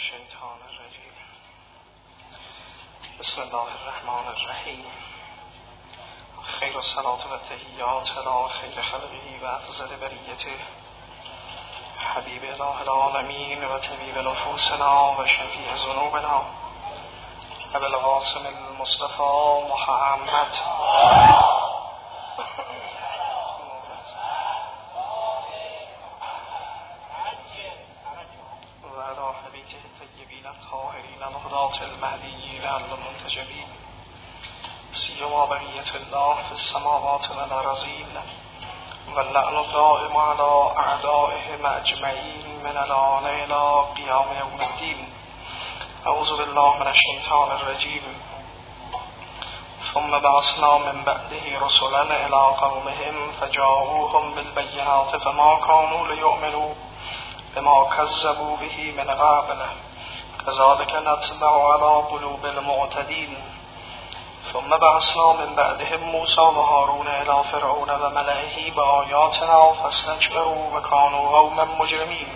الشیطان الرجیم. بسم الله الرحمن الرحیم. خیر الصلاة و التحیات علی خیر خلقه و افضل بریته حبیب اله العالمین و طبیب نفوسنا و شفیع ذنوبنا ابی القاسم المصطفى محمد الطيبين الطاهرين الهداة المهديين المنتجبين سيما بقية الله في السماوات والأرضين واللعن الدائم على أعدائهم أجمعين من الآن إلى قيام يوم الدين. أعوذ بالله من الشيطان الرجيم. ثم بعثنا من بعده رسلا إلى قومهم فجاءوهم بالبينات فما كانوا ليؤمنوا بما كذبوا به من قبل كذلك نطبع على قلوب المعتدين. ثم بعثنا من بعدهم موسى وهارون إلى فرعون وملئه بآياتنا فاستكبروا وكانوا قوما مجرمين.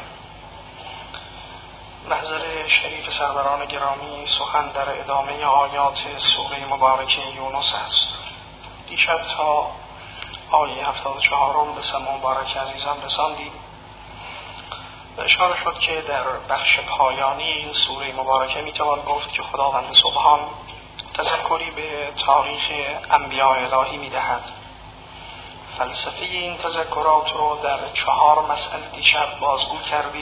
محضر شریف سروران گرامی، سخن در ادامه آیات سوره مبارکه یونس است. دیشب تا آیه 74 به سماع مبارک عزیزان رساندیم. اشاره شد که در بخش پایانی این سوره مبارکه میتوان گفت که خداوند سبحان تذکری به تاریخ انبیاء الهی میدهد. فلسفه این تذکرات رو در 4 مسئله دیشب بازگو کردیم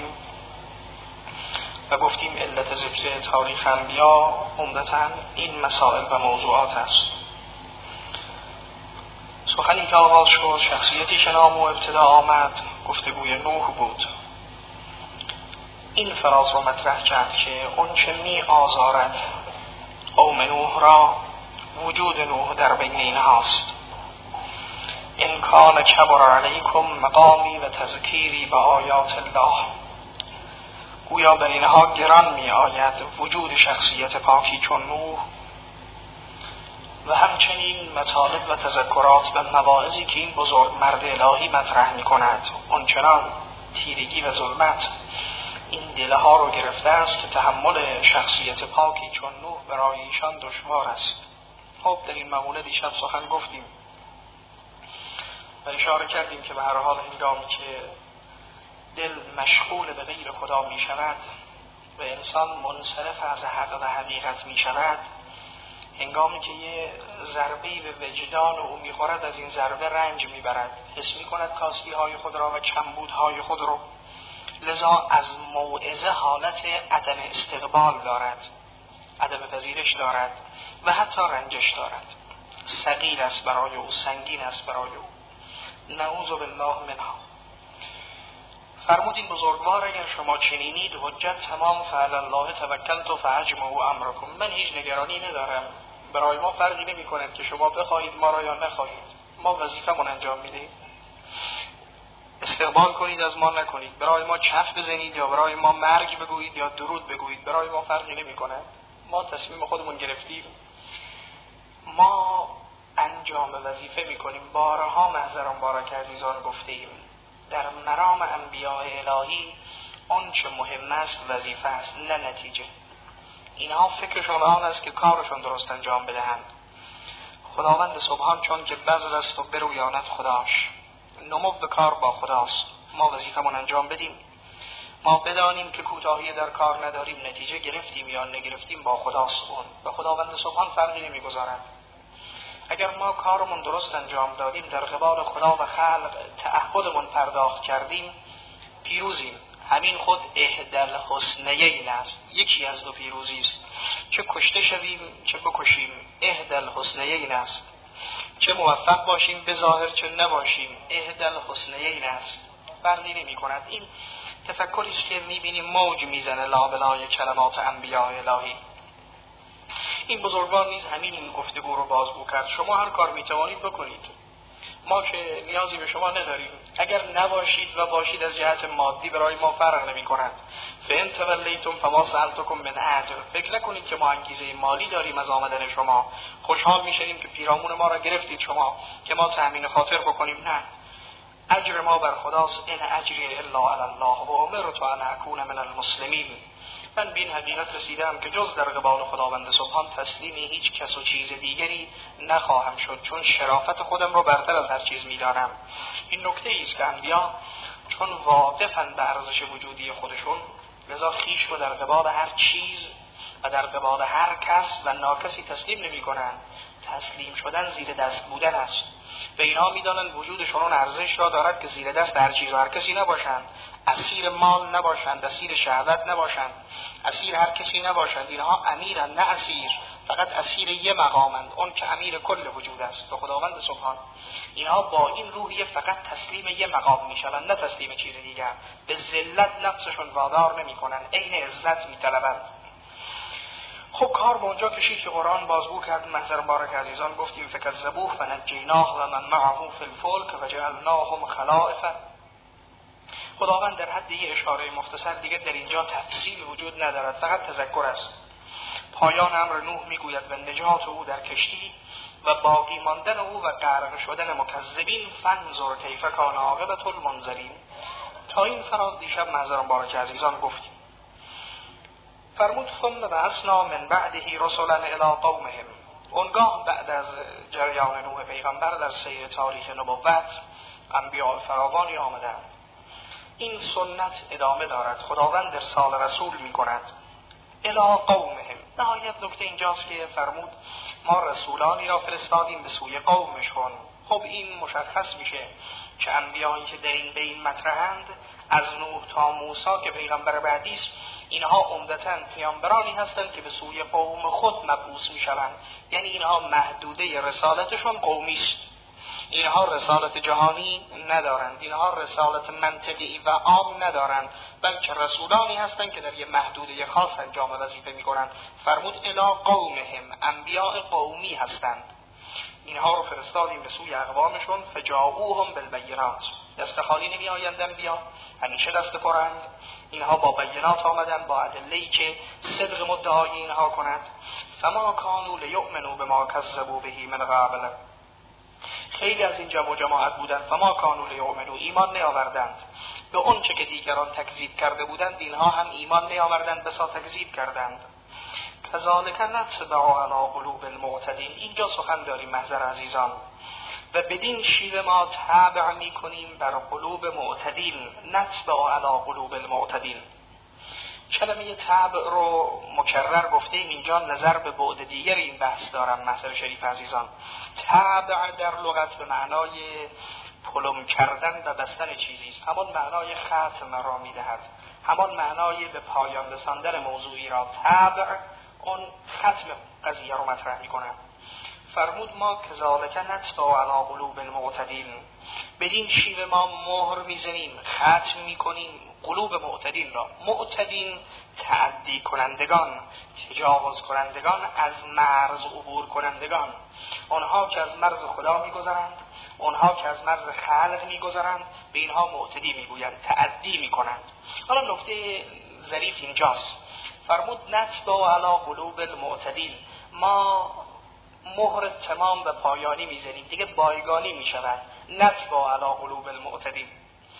و گفتیم علت ذکر تاریخ انبیا عمدتاً این مسائل و موضوعات است. سخنی که آغاز شد، شخصیتی که نام و ابتدا آمد، گفتگوی نوح بود. این فراز رو مطرح کرد که اون چه می آزارد قوم نوح را وجود نوح در بین اینهاست. ان کان کبر علیکم مقامی و تذکیری به آیات الله. گویا بر اینها گران می آید وجود شخصیت پاکی چون نوح و همچنین مطالب و تذکرات و مواعظی که این بزرگ مرد الهی مطرح می کند. اونچنان تیرگی و ظلمت این دلها رو گرفته است که تحمل شخصیت پاکی چون نوح برای ایشان دشوار است. خب در این مقوله دیشب سخن گفتیم و اشاره کردیم که به هر حال هنگامی که دل مشغول به غیر خدا می شود و انسان منصرف از حق و حقیقت می شود، هنگامی که یه ضربه‌ای به وجدان او می خورد، از این ضربه رنج می برد، حس می کند کاستی های خود را و کمبودهای خود را، لذا از موعظه حالت عدم استقبال دارد، عدم پذیرش دارد و حتی رنجش دارد. ثقیل است برای او، سنگین است برای او. نعوذ بالله منها. فرمود این بزرگوار اگر شما چنینید حجت تمام، فعلی الله توکلت فاجمعوا امرکم. من هیچ نگرانی ندارم، برای ما فرقی نمی کند که شما بخواهید ما را یا نخواهید، ما وظیفمون انجام میدهیم. استقبال کنید از ما نکنید، برای ما کف بزنید یا برای ما مرگ بگویید یا درود بگویید، برای ما فرقی نمی کند. ما تصمیم خودمون گرفتیم، ما انجام وظیفه می کنیم. بارها محضر مبارک عزیزان گفتیم در مرام انبیاء الهی اون چه مهم است وظیفه است نه نتیجه. اینها فکرشون آن است که کارشون درست انجام بدهند. خداوند سبحان چون که بذل است و برویاند خداش، نمو به کار با خداست. ما وظیفمون انجام بدیم، ما بدانیم که کوتاهی در کار نداریم، نتیجه گرفتیم یا نگرفتیم با خداست. اون به خداوند سبحان فرقی نمیگذارد. اگر ما کارمون درست انجام دادیم، در قبال خدا و خلق تعهدمون پرداخت کردیم، پیروزیم. همین خود احدی الحسنیین است، یکی از دو پیروزی است. چه کشته شویم چه بکشیم، احدی الحسنیین است. چه موفق باشیم به ظاهر چه نباشیم، احدی الحسنیین است. فرقی نمی کند. این تفکری است که میبینیم موج میزنه لابلای کلمات انبیاء الهی. این بزرگوار نیز همین گفتگو رو بازگو کرد. شما هر کار میتوانید بکنید، ما که نیازی به شما نداریم. اگر نباشید و باشید از جهت مادی برای ما فرق نمی کند. فان تولیتم فما سألتکم من اجر. فکر نکنید که ما انگیزه مالی داریم از آمدن شما، خوشحال میشیم که پیرامون ما را گرفتید شما که ما تأمین خاطر بکنیم. نه، اجر ما بر خداست. ان اجری الا علی الله و امرت ان اکون من المسلمین. من به این حقیقت رسیدم که جز در قبال خداوند سبحان تسلیم هیچ کس و چیز دیگری نخواهم شد، چون شرافت خودم رو برتر از هر چیز می‌دانم. این نکته است که انبیا چون واقفاً به ارزش وجودی خودشون، لذا خویش رو در قبال هر چیز و در قبال هر کس و ناکسی تسلیم نمی‌کنند. تسلیم شدن زیر دست بودن است. به اینها می‌دانند وجودشون اون ارزش را دارد که زیر دست هر چیز و هر کسی نباشند، اسیر مال نباشند، اسیر شهوت نباشند، اسیر هر کسی نباشند. اینها امیرند نه اسیر، فقط اسیر یه مقامند، اون که امیر کل وجود است، به خداوند سبحان. اینها با این روحیه فقط تسلیم یه مقام میشوند، نه تسلیم چیز دیگر. به ذلت نفسشون وادار نمی‌کنند، عین عزت می‌طلبند. خب کار به اونجا کشید که قرآن بازگو کرد. محضر مبارک عزیزان گفتیم فکذبوه فنجیناه و من معه فی الفلک و جعلناهم خلائف. خداوند در حد یه اشاره مختصر دیگه در اینجا تفصیل وجود ندارد، فقط تذکر است. پایان امر نوح میگوید و نجات او در کشتی و باقی ماندن او و غرق شدن مکذبین. فانظر کیف کان عاقبة المنذرین. تا این فراز دیشب محضر مبارک عزیزان گفتیم. فرمود ثم بعثنا من بعده رسلا الی قومهم. اونگاه بعد از جریان نوح پیغمبر در سیر تاریخ نبوت انبیاء فراوانی آمدند. این سنت ادامه دارد، خداوند ارسال رسول می کند الی قومهم. نهایت نکته اینجاست که فرمود ما رسولانی را فرستادیم به سوی قومشون. خب این مشخص میشه که انبیایی که در این بین مطرحند از نوح تا موسی که پیغمبر بعدی است، اینها عمدتاً پیامبرانی هستند که به سوی قوم خود مبعوث میشوند. یعنی اینها محدوده رسالتشون قومی است. اینها رسالت جهانی ندارند، اینها رسالت منطقی و عام ندارند، بلکه رسولانی هستند که در یه محدوده خاص انجام وظیفه میکنند. فرمود الی قومهم، انبیاء قومی هستند. اینها رو فرستادیم به سوی اقوامشون فجاؤوهم بالبینات. دست خالی نمی آیند انبیا، همیشه دست پرند. اینها با بینات آمدن، با ادله‌ای که صدق مدعای اینها کند. فما کانوا لیؤمنوا بما کذبوا به من قبل. خیلی از این جمع و جماعت بودند. فما کانوا لیؤمنوا، ایمان نیاوردند به اون چه که دیگران تکذیب کرده بودند. اینها هم ایمان نیاوردند، بسا تکذیب کردند. کذالک نطبع علی قلوب المعتدین. اینجا سخن داریم محضر عزیزان. و بدین شیوه ما تابع میکنیم بر قلوب معتدین. نطبع علی قلوب المعتدین. کلمه تابع رو مکرر گفتیم، اینجا نظر به بعد دیگر این بحث دارم محضر شریف عزیزان. تابع در لغت به معنای پلم کردن و بستن چیزی است، همان معنای ختم را میدهد، همان معنای به پایان رساندن موضوعی را. تابع اون ختم قضیه رو مطرح میکنه. فرمود ما کذالک نطبع علی قلوب المعتدین. بدین شیوه ما مهر میزنیم، ختم میکنیم قلوب معتدین را. معتدین تعدی کنندگان، تجاوز کنندگان، از مرز عبور کنندگان، آنها که از مرز خدا میگذرند، آنها که از مرز خلق میگذرند، به اینها معتدی میگویند، تعدی میکنند. حالا نکته ظریف اینجاست. فرمود نطبع علی قلوب المعتدین، ما مهر تمام و پایانی میزنیم، دیگه بایگانی میشود. نطبع علی قلوب المعتدین،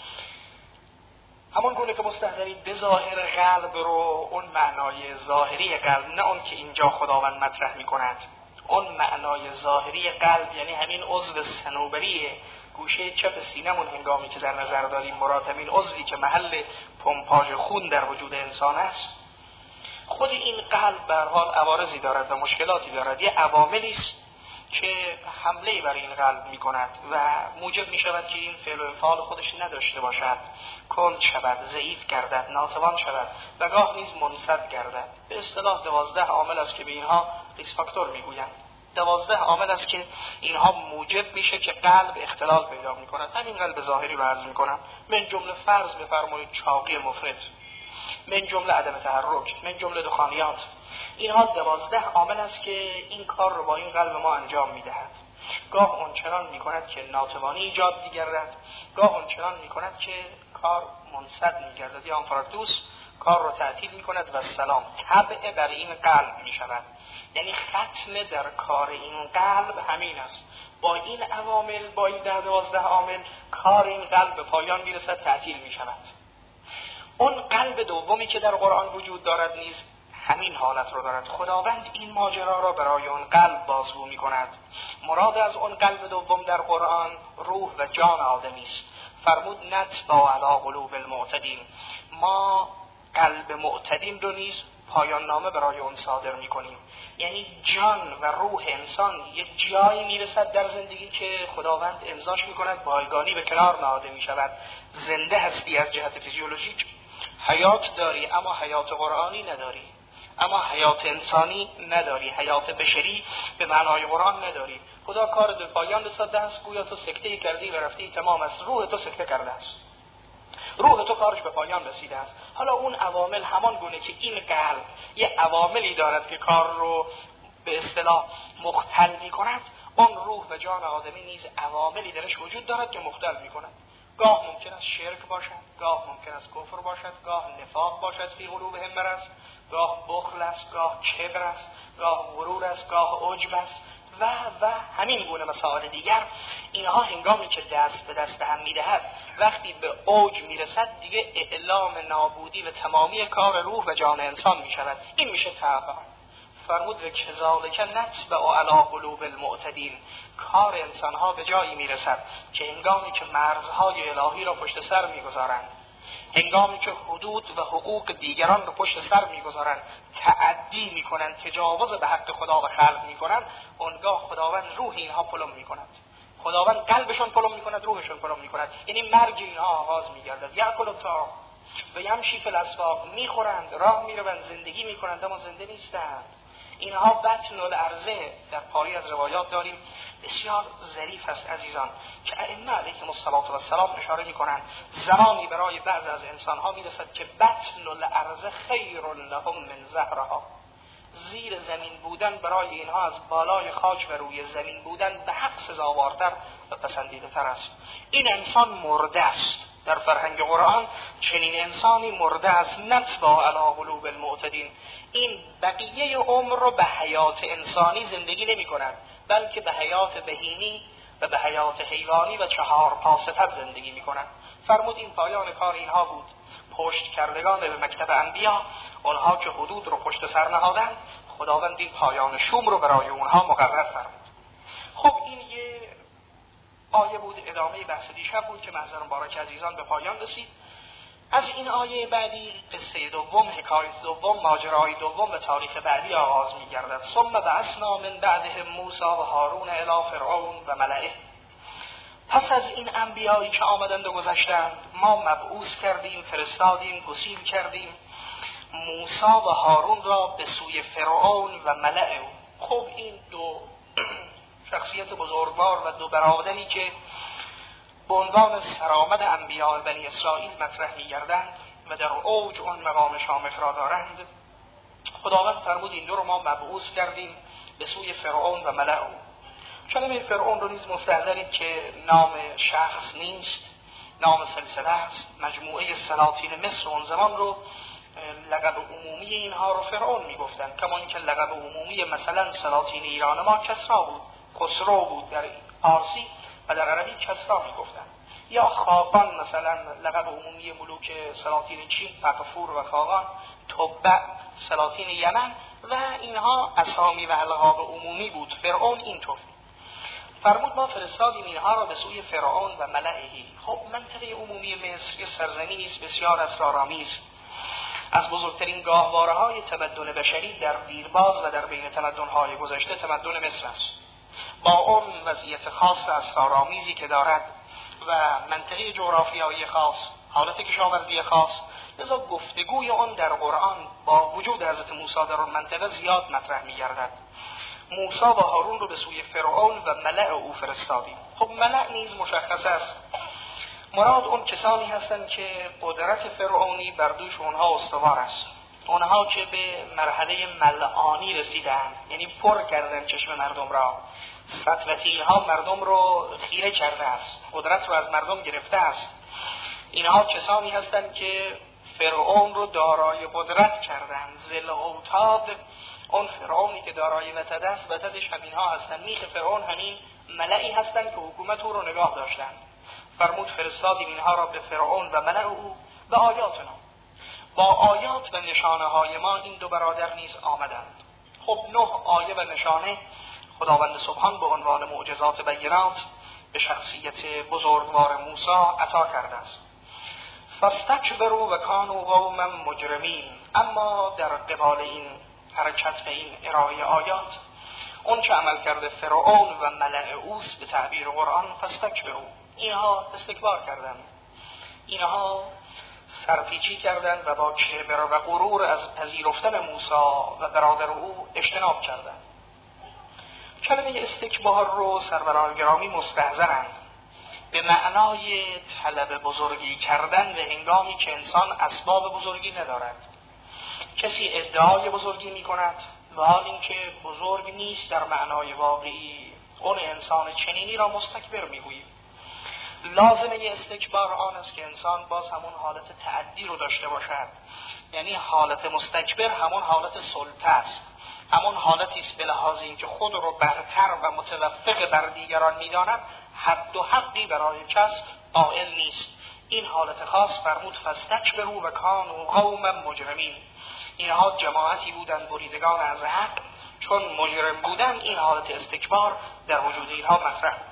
همون گونه که مستحضرید به ظاهر قلب رو، اون معنای ظاهری قلب، نه اون که اینجا خداوند مطرح میکند. اون معنای ظاهری قلب یعنی همین عضو صنوبری گوشه چپ سینمون هنگامی که در نظر داریم، مراد همین عضوی که محل پمپاژ خون در وجود انسان است. خود این قلب به هر حال عوارضی دارد و مشکلاتی دارد، یه عواملی است که حمله بر این قلب می کند و موجب می شود که این فعل و انفعال خودش نداشته باشد، کند شود، ضعیف گردد، ناتوان شود و گاه نیز منسد گردد. به اصطلاح 12 عامل است که به اینها ریس فاکتور می گویند. 12 عامل است که اینها موجب میشه که قلب اختلال پیدا می کند. همین قلب ظاهری رو عرض می کنم. من جمله فرض بفرمایید چاقی مفرط، من جمله عدم تحرک، من جمله دخانیات. اینها 12 عامل است که این کار رو با این قلب ما انجام میدهد. گاه اون چنان میکند که ناتوانی ایجاد میگردد، گاه اون چنان میکند که کار منسد میگردد یا انفراکتوس کار رو تعطیل میکند و سلام. تبع بر این قلب میشود، یعنی ختم در کار این قلب همین است. با این عوامل، با این 12 عامل کار این قلب به پایان میرسد، تعطیل میشود. اون قلب دومی که در قرآن وجود دارد نیز همین حالت رو دارد. خداوند این ماجرا را برای اون قلب بازگو می کند. مراد از اون قلب دوم در قرآن روح و جان آدمی است. فرمود نتبع علی قلوب المعتدین، ما قلب معتدین رو نیز پایان نامه برای اون صادر می کنیم. یعنی جان و روح انسان یه جایی میرسد در زندگی که خداوند امضاش می کند بایگانی به کنار نهاده می شود. زنده هستی از جهت فیزیولوژیک، حیات داری اما حیات قرآنی نداری، اما حیات انسانی نداری، حیات بشری به معنای قرآن نداری. خدا کار به پایان رسانده است، گویا تو سکته کردی و رفتی، تمام است. روح تو سکته کرده است، روح تو کارش به پایان رسیده است. حالا اون عوامل همان گونه که این قلب یه عواملی دارد که کار رو به اصطلاح مختل می کند، اون روح و جان آدمی نیز عواملی درش وجود دارد که مختل می کند. گاه ممکن است شرک باشد، گاه ممکن است کفر باشد، گاه نفاق باشد فی قلوبهم مرض، گاه بخل است، گاه کبر است، گاه غرور است، گاه عجب است و همین گونه مسائل دیگر. اینها هنگامی که دست به دست هم میدهد، وقتی به اوج میرسد، دیگه اعلام نابودی و تمامی کار روح و جان انسان میشود. این میشه تعبیر. فرمود و کذالک نتبع علی قلوب المعتدین، کار انسانها به جایی میرسد که هنگامی که مرزهای الهی را پشت سر میگذارند، هنگامی که حدود و حقوق دیگران رو پشت سر میگذارند، تعدی میکنند، تجاوز به حق خدا و خلق میکنند، اونگاه خداوند روح اینها پلم میکند، خداوند قلبشون پلم میکند، روحشون پلم میکند. یعنی مرگ اینها آغاز میگردد. یأکل الطعام و یمشی فی الاسواق، میخورند، راه میروند، زندگی میکنند اما زنده نیستند. اینها بطن الارضه. در پاری از روایات داریم بسیار ظریف است عزیزان که ائمه علیهم السلام اشاره میکنند زمانی برای بعض از انسانها میرسد که بطن الارضه خیر لهم من ظهرها، زیر زمین بودن برای اینها از بالای خاک و روی زمین بودن به حق سزاوارتر و پسندیده تر است. این انسان مرده است. در فرهنگ قرآن چنین انسانی مرده است. نتبع علی قلوب المعتدین، این بقیه عمر رو به حیات انسانی زندگی نمی کند، بلکه به حیات بهیمی و به حیات حیوانی و چهار پاستر زندگی می کند. فرمود این پایان کار اینها بود. پشت کردگان به مکتب انبیا، اونها که حدود رو پشت سر نهادند، خداوند این پایان شوم رو برای اونها مقرر فرمود. خب این یه آیه بود، ادامه بحث دیشب بود که محضر مبارک عزیزان به پایان رسید. از این آیه بعدی قصه دوم، حکایت دوم، ماجرای دوم و تاریخ بعدی آغاز می‌گردد. ثم بعثنا من بعدهم موسی و هارون الی فرعون و ملئه. پس از این انبیایی که آمدند و گذشتند، ما مبعوث کردیم، فرستادیم، گسیل کردیم موسی و هارون را به سوی فرعون و ملئه. خب این دو شخصیت بزرگوار و دو برادری که به عنوان سرآمد انبیاء بنی اسرائیل مطرح می‌گردند و در اوج اون مقام شامخ را دارند، خداوند فرمود این دو رو ما مبعوث کردیم به سوی فرعون و ملئه. کلمه فرعون رو نیز مستحضرید که نام شخص نیست، نام سلسله است. مجموعه سلاطین مصر اون زمان رو لقب عمومی اینها رو فرعون میگفتن، کما اینکه لقب عمومی مثلا سلاطین ایران ما کسری بود، خسرو بود در فارسی و در عربی کسری میگفتن. یا خاقان مثلا لقب عمومی ملوک سلاطین چین، فقفور و خاقان، تبع سلاطین یمن و اینها اسامی و القاب عمومی بود. فرعون اینطور فرمود ما فرستادیم اینها را به سوی فرعون و ملئه. خب منطقه عمومی مصر یه سرزمینی است بسیار اسرارآمیز، از بزرگترین گاهواره‌های تمدن بشری در دیرباز و در بین تمدن‌های گذشته تمدن مصر است، با اون وضعیت خاص اسرارآمیزی که دارد و منطقه جغرافیایی خاص، حالت کشاورزی خاص. لذا گفتگوی اون در قرآن با وجود حضرت موسی در اون منطقه زیاد مطرح می‌گردد. موسی و هارون رو به سوی فرعون و ملأ او فرستادیم. خب ملأ نیز مشخص است، مراد اون کسانی هستند که قدرت فرعونی بر دوش اونها استوار است، اونها که به مرحله ملعانی رسیدن، یعنی پر کردن چشم مردم را، سطوتی اینها مردم رو خیره کرده است، قدرت رو از مردم گرفته است. اینها کسانی هستند که فرعون رو دارای قدرت کردن. ذل اوتاد، اون فرعونی که دارای وتد است، وتدش همینها هستند. میخ فرعون همین ملئی هستند که حکومت او رو نگاه داشتند. فرمود فرستادیم اینها را به فرعون و ملأ او به آیاتنا. با آیات و نشانه های ما این دو برادر نیز آمدند. خب 9 آیه و نشانه خداوند سبحان به عنوان معجزات بینات به شخصیت بزرگوار موسی عطا کرده است. فاستکبروا و کانوا قوما مجرمین. اما در قبال این حرکت به این ارائه آیات، اون چه عمل کرده فرعون و ملأ اوس به تعبیر قرآن، فاستکبروا، اینها استکبار کردند، اینها سرپیچی کردند و با کبر و غرور از پذیرفتن موسی و برادر او اجتناب کردند. کلمه استکبار رو سروران گرامی مستحضرند به معنای طلب بزرگی کردن به هنگامی که انسان اسباب بزرگی ندارد. کسی ادعای بزرگی می کند و حال اینکه بزرگ نیست در معنای واقعی، اون انسان چنینی را مستکبر می گوییم. لازمه استکبار آن است که انسان باز همون حالت تعدی رو داشته باشد، یعنی حالت مستکبر همون حالت سلطه است، همون حالتی است به لحاظ اینکه خود رو برتر و متوفق بر دیگران می‌داند، حد و حقی برای کس قائل نیست. این حالت خاص فرمود فاستکبروا و کانوا قوما مجرمین. اینها جماعتی بودند بریدگان از حق، چون مجرم بودند این حالت استکبار در وجود اینها مطرح بود.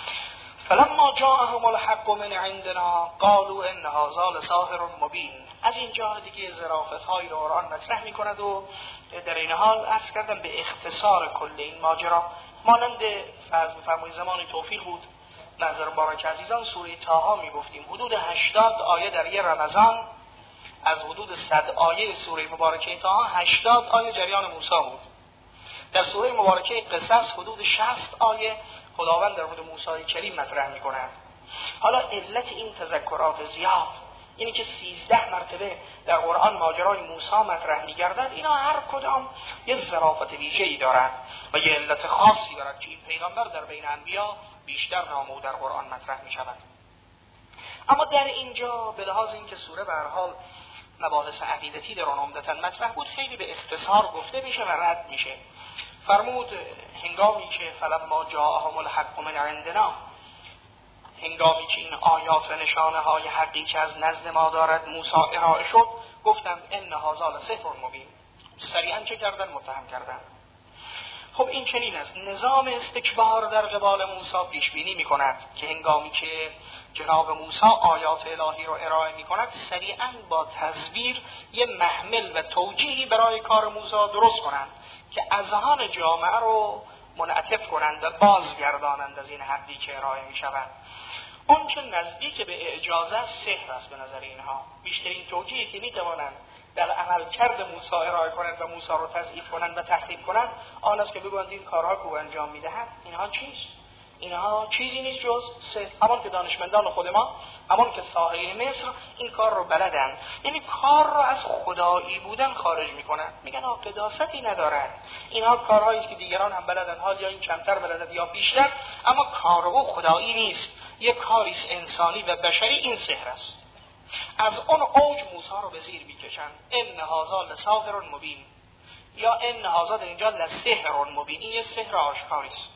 فلما جاءهم الحق من عندنا قالوا ان هذا لساحر مبین. از اینجا دیگه ظرافت‌های قرآن مطرح می‌کند و در این حال عرض کردم به اختصار کل این ماجرا، مانند فرض بفرمایید زمان توفیق بود نظر مبارک عزیزان سوره طه میگفتیم حدود 80 آیه در یه رمضان از حدود 100 آیه سوره مبارکه طه 80 آیه جریان موسی بود. در سوره مبارکه قصص حدود 60 آیه خداوند در مورد موسی کریم مطرح می‌کند. حالا علت این تذکرات زیاد اینی که 13 مرتبه در قرآن ماجرای موسی مطرح می‌گردد، اینا هر کدام یه ظرافت ویژه‌ای دارد و یه علت خاصی دارد که این پیغمبر در بین انبیا بیشتر نامه در قرآن مطرح می‌شود. اما در اینجا به لحاظ اینکه سوره به هر حال مباحث عقیدتی در آن عمدتاً مطرح بود، خیلی به اختصار گفته میشه و رد میشه. فرمود هنگامی که فلما جاءهم الحق من عندنا، هنگامی که این آیات و نشانه های حقی که از نزد ما دارد موسی ارائه شد، گفتند ان هذا لسحر مبین. سریعا چه کردن؟ متهم کردن. خب این چنین است. نظام استکبار در قبال موسی پیش بینی میکند که هنگامی که جناب موسی آیات الهی رو ارائه میکند، سریعا با تزویر یه محمل و توجیهی برای کار موسی درست کنند که اذهان جامعه رو منعطف کنند و بازگردانند از این حقی که ارائه میشود. اون که نزدیک به اعجاز است سحر است به نظر اینها. بیشترین توجیهی که میتوانند در عمل کرد موسی ارائه کنند و موسی رو تضعیف کنند و تخریب کنند آن است که بگویند این کارها که او انجام میدهد اینها چیست؟ اینها چیزی نیست جز سحر. همان که دانشمندان خود ما، همان که ساحرین مصر این کار رو بلدند، یعنی کار رو از خدایی بودن خارج میکنند، میگن قداستی ندارد، اینها کارهایی است که دیگران هم بلدن، حال یا این کمتر بلدن یا بیشتر، اما کار او خدایی نیست، یک کاری است انسانی و بشری. این سحر است. از اون اوج موسی رو به زیر میکشند. ان هذا لساحر مبین، یا ان هذا در اینجا لسحر مبین، این یه سحر آشکاری است.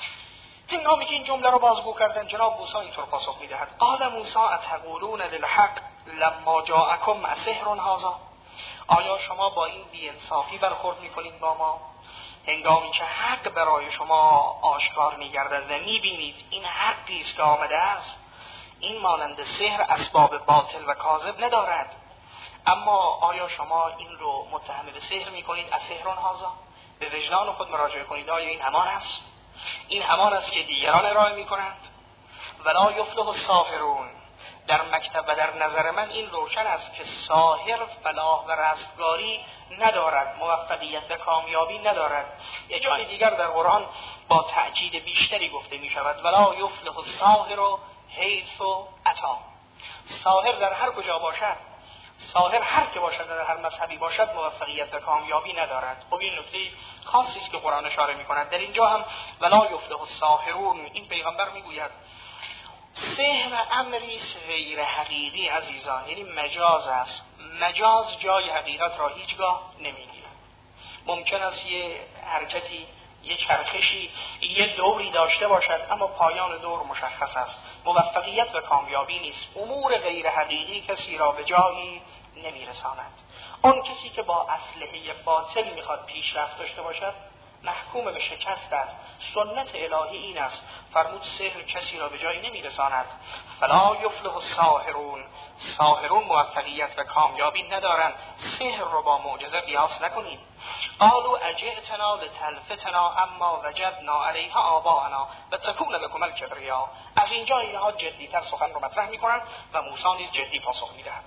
هنگامی که این جمله رو بازگو کردن، جناب موسی اینطور پاسخ میدهد: قال موسی اتقولون للحق لما جاءکم سحر هذا. آیا شما با این بی‌انصافی برخورد میکنید با ما هنگامی که حق برای شما آشکار میگردد و میبینید این حقی است که آمده است؟ این مانند سحر اسباب باطل و کاذب ندارد، اما آیا شما این رو متهم به سحر میکنید؟ سحر هذا، به وجدان خود مراجعه کنید. آیا این همان است؟ این همان است که دیگران ارائه میکنند؟ ولا یفلح الساحرون. در مکتب و در نظر من این روشن است که ساحر فلاح و رستگاری ندارد، موفقیت و کامیابی ندارد. یه جای دیگر در قرآن با تأکید بیشتری گفته می شود: ولا یفلح الساحر حیث اتی. ساحر در هر کجا باشد، ساحر هر که باشد، در هر مذهبی باشد، موفقیت و کامیابی ندارد. خب این نکته خاصی است که قرآن اشاره می کند. در اینجا هم ولا یفلح الساحرون، این پیغمبر می گوید سحر امری غیر حقیقی عزیزان، یعنی مجاز است. مجاز جای حقیقت را هیچگاه نمیگیرد. ممکن است یه حرکتی، یه چرخشی، یه دوری داشته باشد، اما پایان دور مشخص است. موفقیت و کامیابی نیست. امور غیر حقیقی کسی را به جایی نمیرساند. اون کسی که با اسلحه باطل میخواد پیشرفت داشته باشد محکوم به شکست است. سنت الهی این است، فرمود سحر کسی را به جایی نمیرساند. فلا یفلح الساحرون، ساحرون موفقیت و کامیابی ندارند. سحر رو با معجزه قیاس نکنید. قالوا اجئتنا لتلفتنا اما وجدنا علیها آباءنا و تکون لکم الکبریا. از اینجا اینها جدی‌تر سخن رو مطرح میکنند و موسی نیز جدی پاسخ میدهد.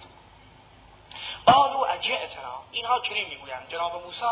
قالوا اجئتنا، اینها چنین میگویند جناب موسی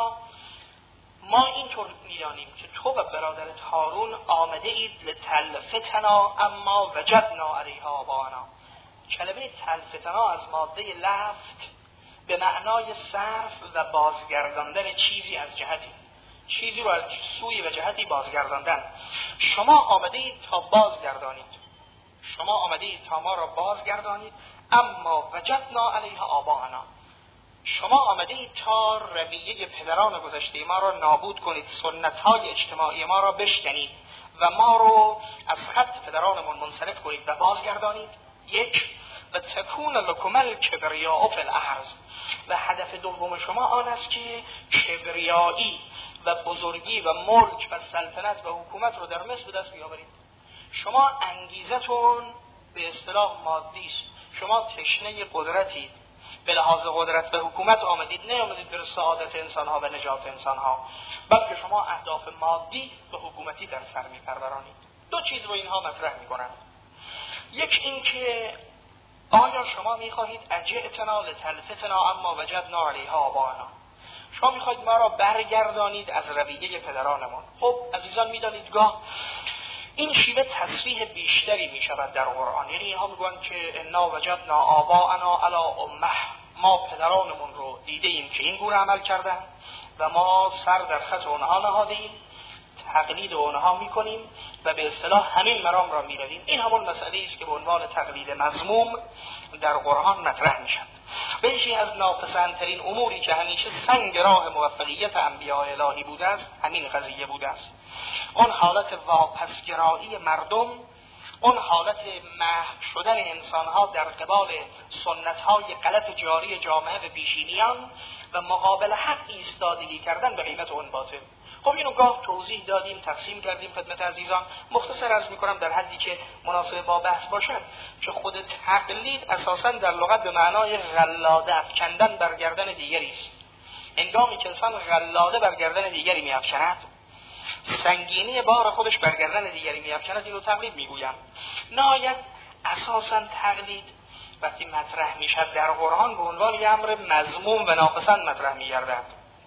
ما اینطور میدانیم که تو و برادرت هارون آمده اید لتلفتنا اما وجدنا علیها آباءنا. کلمه تلفتنا از ماده لفت به معنای صرف و بازگرداندن چیزی از جهتی، چیزی رو از سوی و جهتی بازگرداندن. شما آمده اید تا بازگردانید، شما آمده اید تا ما را بازگردانید. اما وجدنا علیها آباءنا، شما آمده اید تا رویه پدران گذشته ما را نابود کنید، سنت‌های اجتماعی ما را بشکنید و ما رو از خط پدرانمون منصرف کنید و بازگردانید. یک، و تکون لکم الکبریاء فی الارض، و هدف دوم شما آن است که کبریایی و بزرگی و ملک و سلطنت و حکومت رو در مصر به دست بیاورید. شما انگیزتون به اصطلاح مادی است، شما تشنه قدرتید، به لحاظ قدرت و حکومت آمدید، نه آمدید برای سعادت انسانها و نجات انسانها، بلکه شما اهداف مادی و حکومتی در سر می‌پرورانید. دو چیز رو اینها مطرح می‌کنند. یک این که آیا شما می‌خواهید اجئتنا لتلفتنا اما وجدنا علیها آباءنا، شما می‌خواهید ما را برگردانید از رویه پدرانمون. خب عزیزان می‌دانید گاه این شیوه تصریح بیشتری می شود در قرآن، یعنی اینها میگویند که انا وجدنا آباءنا علی امه، ما پدرانمون رو دیده ایم که این گونه عمل کردن و ما سر در خط اونها نهادیم، تقلید اونها میکنیم و به اصطلاح همین مرام را میرویم. این همون مسئله است که به عنوان تقلید مذموم در قرآن مطرح میشد. به یکی از ناپسندترین اموری که همیشه سنگ راه موفقیت انبیاء الهی بوده است همین قضیه بوده است. اون حالت واپسگرایی مردم، اون حالت محو شدن انسانها در قبال سنت‌های غلط جاری جامعه و پیشینیان و مقابل حق ایستادگی کردن به قیمت اون باطل. خب اینو گاه توضیح دادیم، تقسیم کردیم خدمت عزیزان. مختصر عرض می‌کنم در حدی که مناسب با بحث باشد که خود تقلید اساساً در لغت به معنای غلاده افکندن بر گردن دیگری است. هنگامی که انسان غلاده بر گردن دیگری می‌افکند، سنگینی بار خودش بر گردن دیگری می‌افکند، اینو تقلید می‌گویم. نهایت اساساً تقلید وقتی مطرح می‌شود در قرآن به عنوان یک امر مذموم و ناپسند مطرح می‌گردد،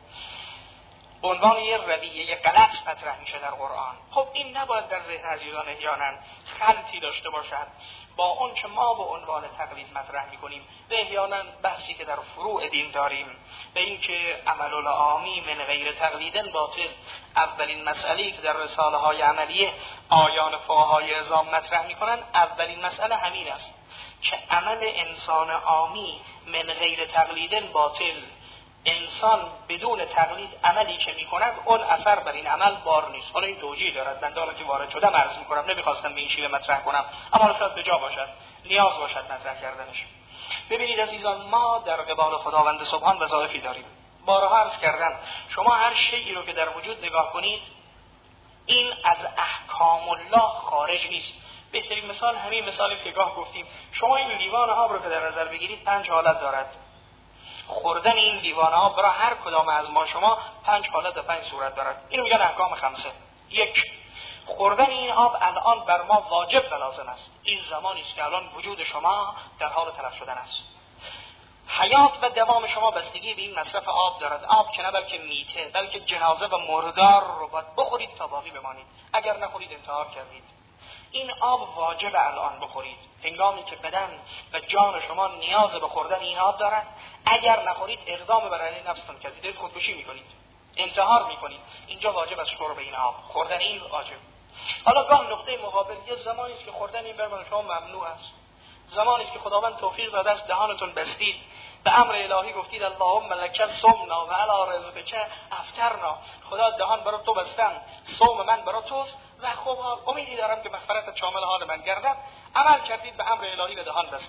به عنوان یک رویه غلط مطرح میشه در قرآن. خب این نباید در ذهن عزیزان احیانا خلطی داشته باشد با اون که ما به عنوان تقلید مطرح میکنیم و احیانا بحثی که در فروع دین داریم به این که عمل العامی من غیر تقلیدن باطل. اولین مسئله‌ای که در رساله های عملیه آیان فقهای اعظام مطرح میکنن، اولین مسئله همین است که عمل انسان عامی من غیر تقلیدن باطل. انسان بدون تقلید عملی که میکند اون اثر بر این عمل بار نیست. حالا این توجیه دارد، من حالا که وارد شدم عرض میکنم، نمیخواستم به این شیوه مطرح کنم اما شاید به جا باشد، نیاز باشد مطرح کردنش. ببینید عزیزان، ما در قبال خداوند سبحان وظایفی داریم. بارها عرض کردم شما هر شیئی رو که در وجود نگاه کنید این از احکام الله خارج نیست. بهترین مثال همین مثالی که گاه گفتیم، شما این لیوان آب رو که در نظر بگیرید 5 حالت دارد. خوردن این لیوان آب برای هر کدام از ما شما 5 حالت و 5 صورت دارد. اینو میگن احکام خمسه. 1. خوردن این آب الان بر ما واجب و لازم است. این زمانی است که الان وجود شما در حال تلف شدن است. حیات و دوام شما بستگی به این مصرف آب دارد. آب که نه بلکه میته، بلکه جنازه و مردار رو باید بخورید تا باقی بمانید. اگر نخورید انتحار کردید. این آب واجب الان بخورید هنگامی که بدن و جان شما نیاز به خوردن این آب دارد. اگر نخورید اقدام بر علیه نفستان کردید، دارید خودکشی میکنید، انتحار میکنید. اینجا واجب است شرب این آب، خوردن این واجب. حالا گاه نقطه مقابل یه زمانی است که خوردن این بر شما ممنوع است. زمانی است که خداوند توفیق داده است دهانتون بستید، به امر الهی گفتید اللهم لک صمنا و علی رزقک افطرنا. خدا دهان برای تو بستم، صوم من برای توست و خب امیدی دارم که مغفرت شامل حال من گردد. عمل کردید به امر الهی و دهان بستید.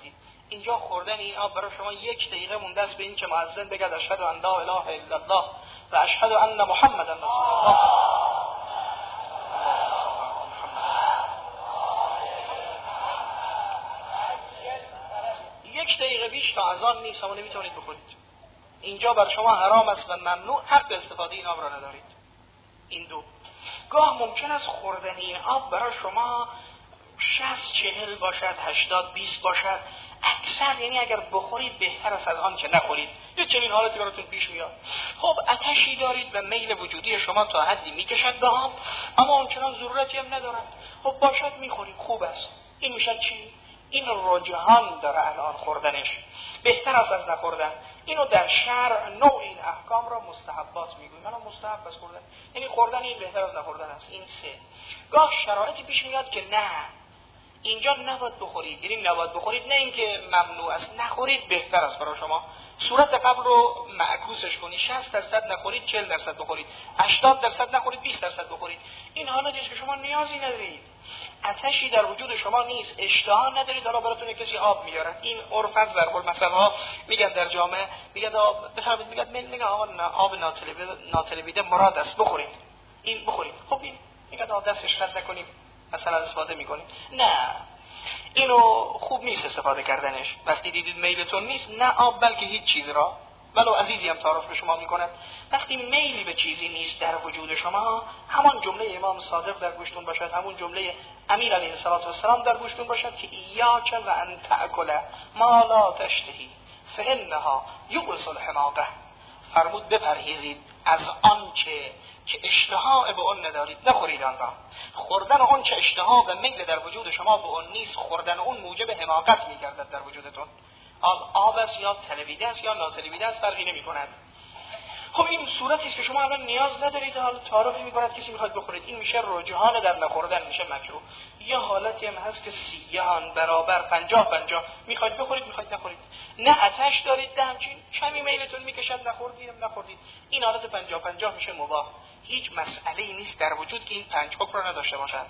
اینجا خوردن این آب برای شما 1 دقیقه مونده است به این که مؤذن بگه اشهد ان لا اله الا الله و اشهد ان محمدا رسول الله. 1 دقیقه بیش تا اذان نیست، اما نمیتونید بخورید. اینجا بر شما حرام است و ممنوع، حق استفاده این آب را ندارید. این دو. گاه ممکن است خوردن این آب برای شما 60-40 باشد، 80-20 باشد. اکثر یعنی اگر بخورید بهتر است از آن که نخورید. یه چنین حالتی براتون پیش میاد. خب آتشی دارید و میل وجودی شما تا حدی میکشد به آب، اما اونچنان ضرورتی هم ندارد. خب باشد میخورید، خوب است. این میشه چی؟ این رجحان داره الان خوردنش، بهتر است از نخوردن. اینو در شرع نوع این احکام را مستحبات میگویم. منو مستحب است خوردن، یعنی خوردن این بهتر از نخوردن است. این 3. گاه شرایطی پیش میاد که نه اینجا نباید بخورید، یعنی نباید بخورید، نه اینکه ممنوع است، نخورید بهتر است برای شما. صورت قبل رو معکوسش کنید، 60% نخورید 40% بخورید، 80% نخورید 20% بخورید. این حالتی است که شما نیازی ندارید، آتشی در وجود شما نیست، اشتها ندارید، حالا براتون کسی آب میاره. این عرف از ضرب المثل ها میگن در جامعه، میگن آب بفرمایید، میگن آقا آب ناطلبیده مراد است، بخورید این بخورید. خب این میگن دستش رد نکنیم مثلا استفاده میکنیم. نه، اینو خوب نیست استفاده کردنش. وقتی دیدید میلتون نیست، نه آب بلکه هیچ چیز را، ولو عزیزی هم تعارف به شما میکنه، وقتی میلی به چیزی نیست در وجود شما، همان جمله امام صادق در گوشتون باشد، همون جمله امیر علیه السلام در گوشتون باشد که ایاک و ان تأکل ما لا تشتهی فانها یؤس الحماقه. فرمود بپرهیزید از آنچه که اشتها به اون ندارید، نخورید آن را. خوردن اون که اشتها و میل در وجود شما به اون نیست، خوردن اون موجب حماقت میگردد در وجودتون. آب است یا طلبیده است یا ناطلبیده است فرقی نمی کند. خب این صورتی است که شما الان نیاز ندارید، حالا تعارفی میکند کسی میخواد بخورید، این میشه رجحان در نخوردن، میشه مکروه. یه حالتی هم هست که سیان برابر 50-50 میخواید بخورید میخواید نخورید، نه آتش دارید، نه همچین کمی میلتون میکشد، نخوردید. این حالت 50-50 میشه مباح. هیچ مسئله‌ای نیست در وجود که این 5 حکم را نداشته باشد.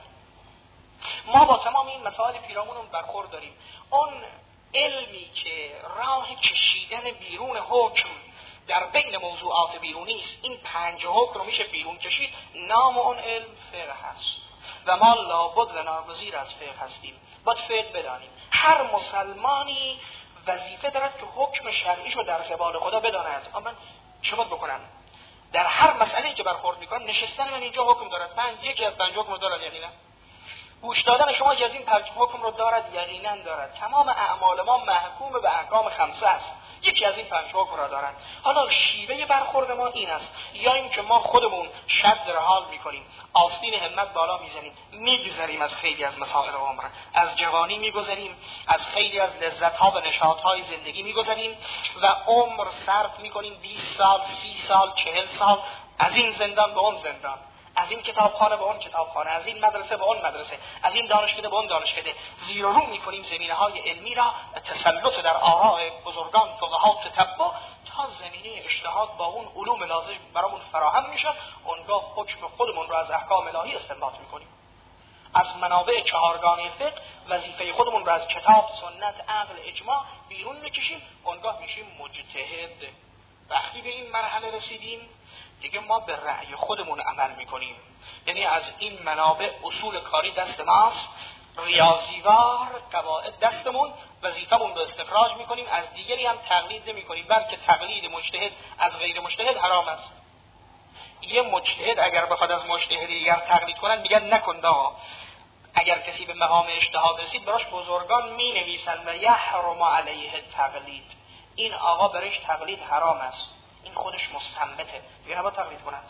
ما با تمام این مسائل پیرامون برخورد داریم. اون علمی که راه کشیدن بیرون حکم در بین موضوعات بیرونی است، این 5 حکم رو میشه بیرون کشید، نام اون علم فقه هست و ما لابد و ناگزیر از فقه هستیم، باید فقه بدانیم. هر مسلمانی وظیفه دارد که حکم شرعیشو در قبال خدا بداند. اما شما بکنم در هر مسئله‌ای که برخورد میکنم، نشستن من اینجا حکم دارد، من یکی از 5 حکم رو دارد، یقینا گوش دادن شما از این 5 حکم رو دارد، یقینا دارد. تمام اعمال ما محکوم به احکام 5 است، یکی از این 5 حکم را دارند. حالا شیوه برخورد ما این است، یا این که ما خودمون شد رحال میکنیم، آستین همت بالا میزنیم، میگذریم از خیلی از مسائل عمر، از جوانی میگذریم، از خیلی از لذت‌ها و نشاط‌های زندگی میگذریم و عمر صرف میکنیم 20 سال، 30 سال، 40 سال از این زندان به اون زندان، از این کتابخانه به اون کتابخانه، از این مدرسه به اون مدرسه، از این دانشکده به اون دانشکده، زیر و رو میکنیم زمینه‌های علمی را، تسلط در آراء بزرگان فقها تتبع تا زمینه اجتهاد با اون علوم لازم برامون فراهم میشه. اونگاه حکم خودمون رو از احکام الهی استنباط میکنیم، از منابع 4گانه فقه وظیفه خودمون رو از کتاب، سنت، عقل، اجماع بیرون میکشیم. اونگاه میشیم مجتهد. وقتی به این مرحله رسیدیم دیگه ما به رأی خودمون عمل میکنیم، یعنی از این منابع اصول کاری دست ماست، ریاضیوار قواعد دستمون، وظیفمون رو استخراج میکنیم، از دیگری هم تقلید نمیکنیم، بلکه تقلید مجتهد از غیر مجتهد حرام است. یه مجتهد اگر بخواد از مجتهد دیگر تقلید کنن میگن نکن آقا. اگر کسی به مقام اجتهاد رسید براش بزرگان مینویسن و یحرم علیه التقلید، این آقا برایش تقلید حرام است، این خودش مستنبطه، دیگه نباید تقلید کند.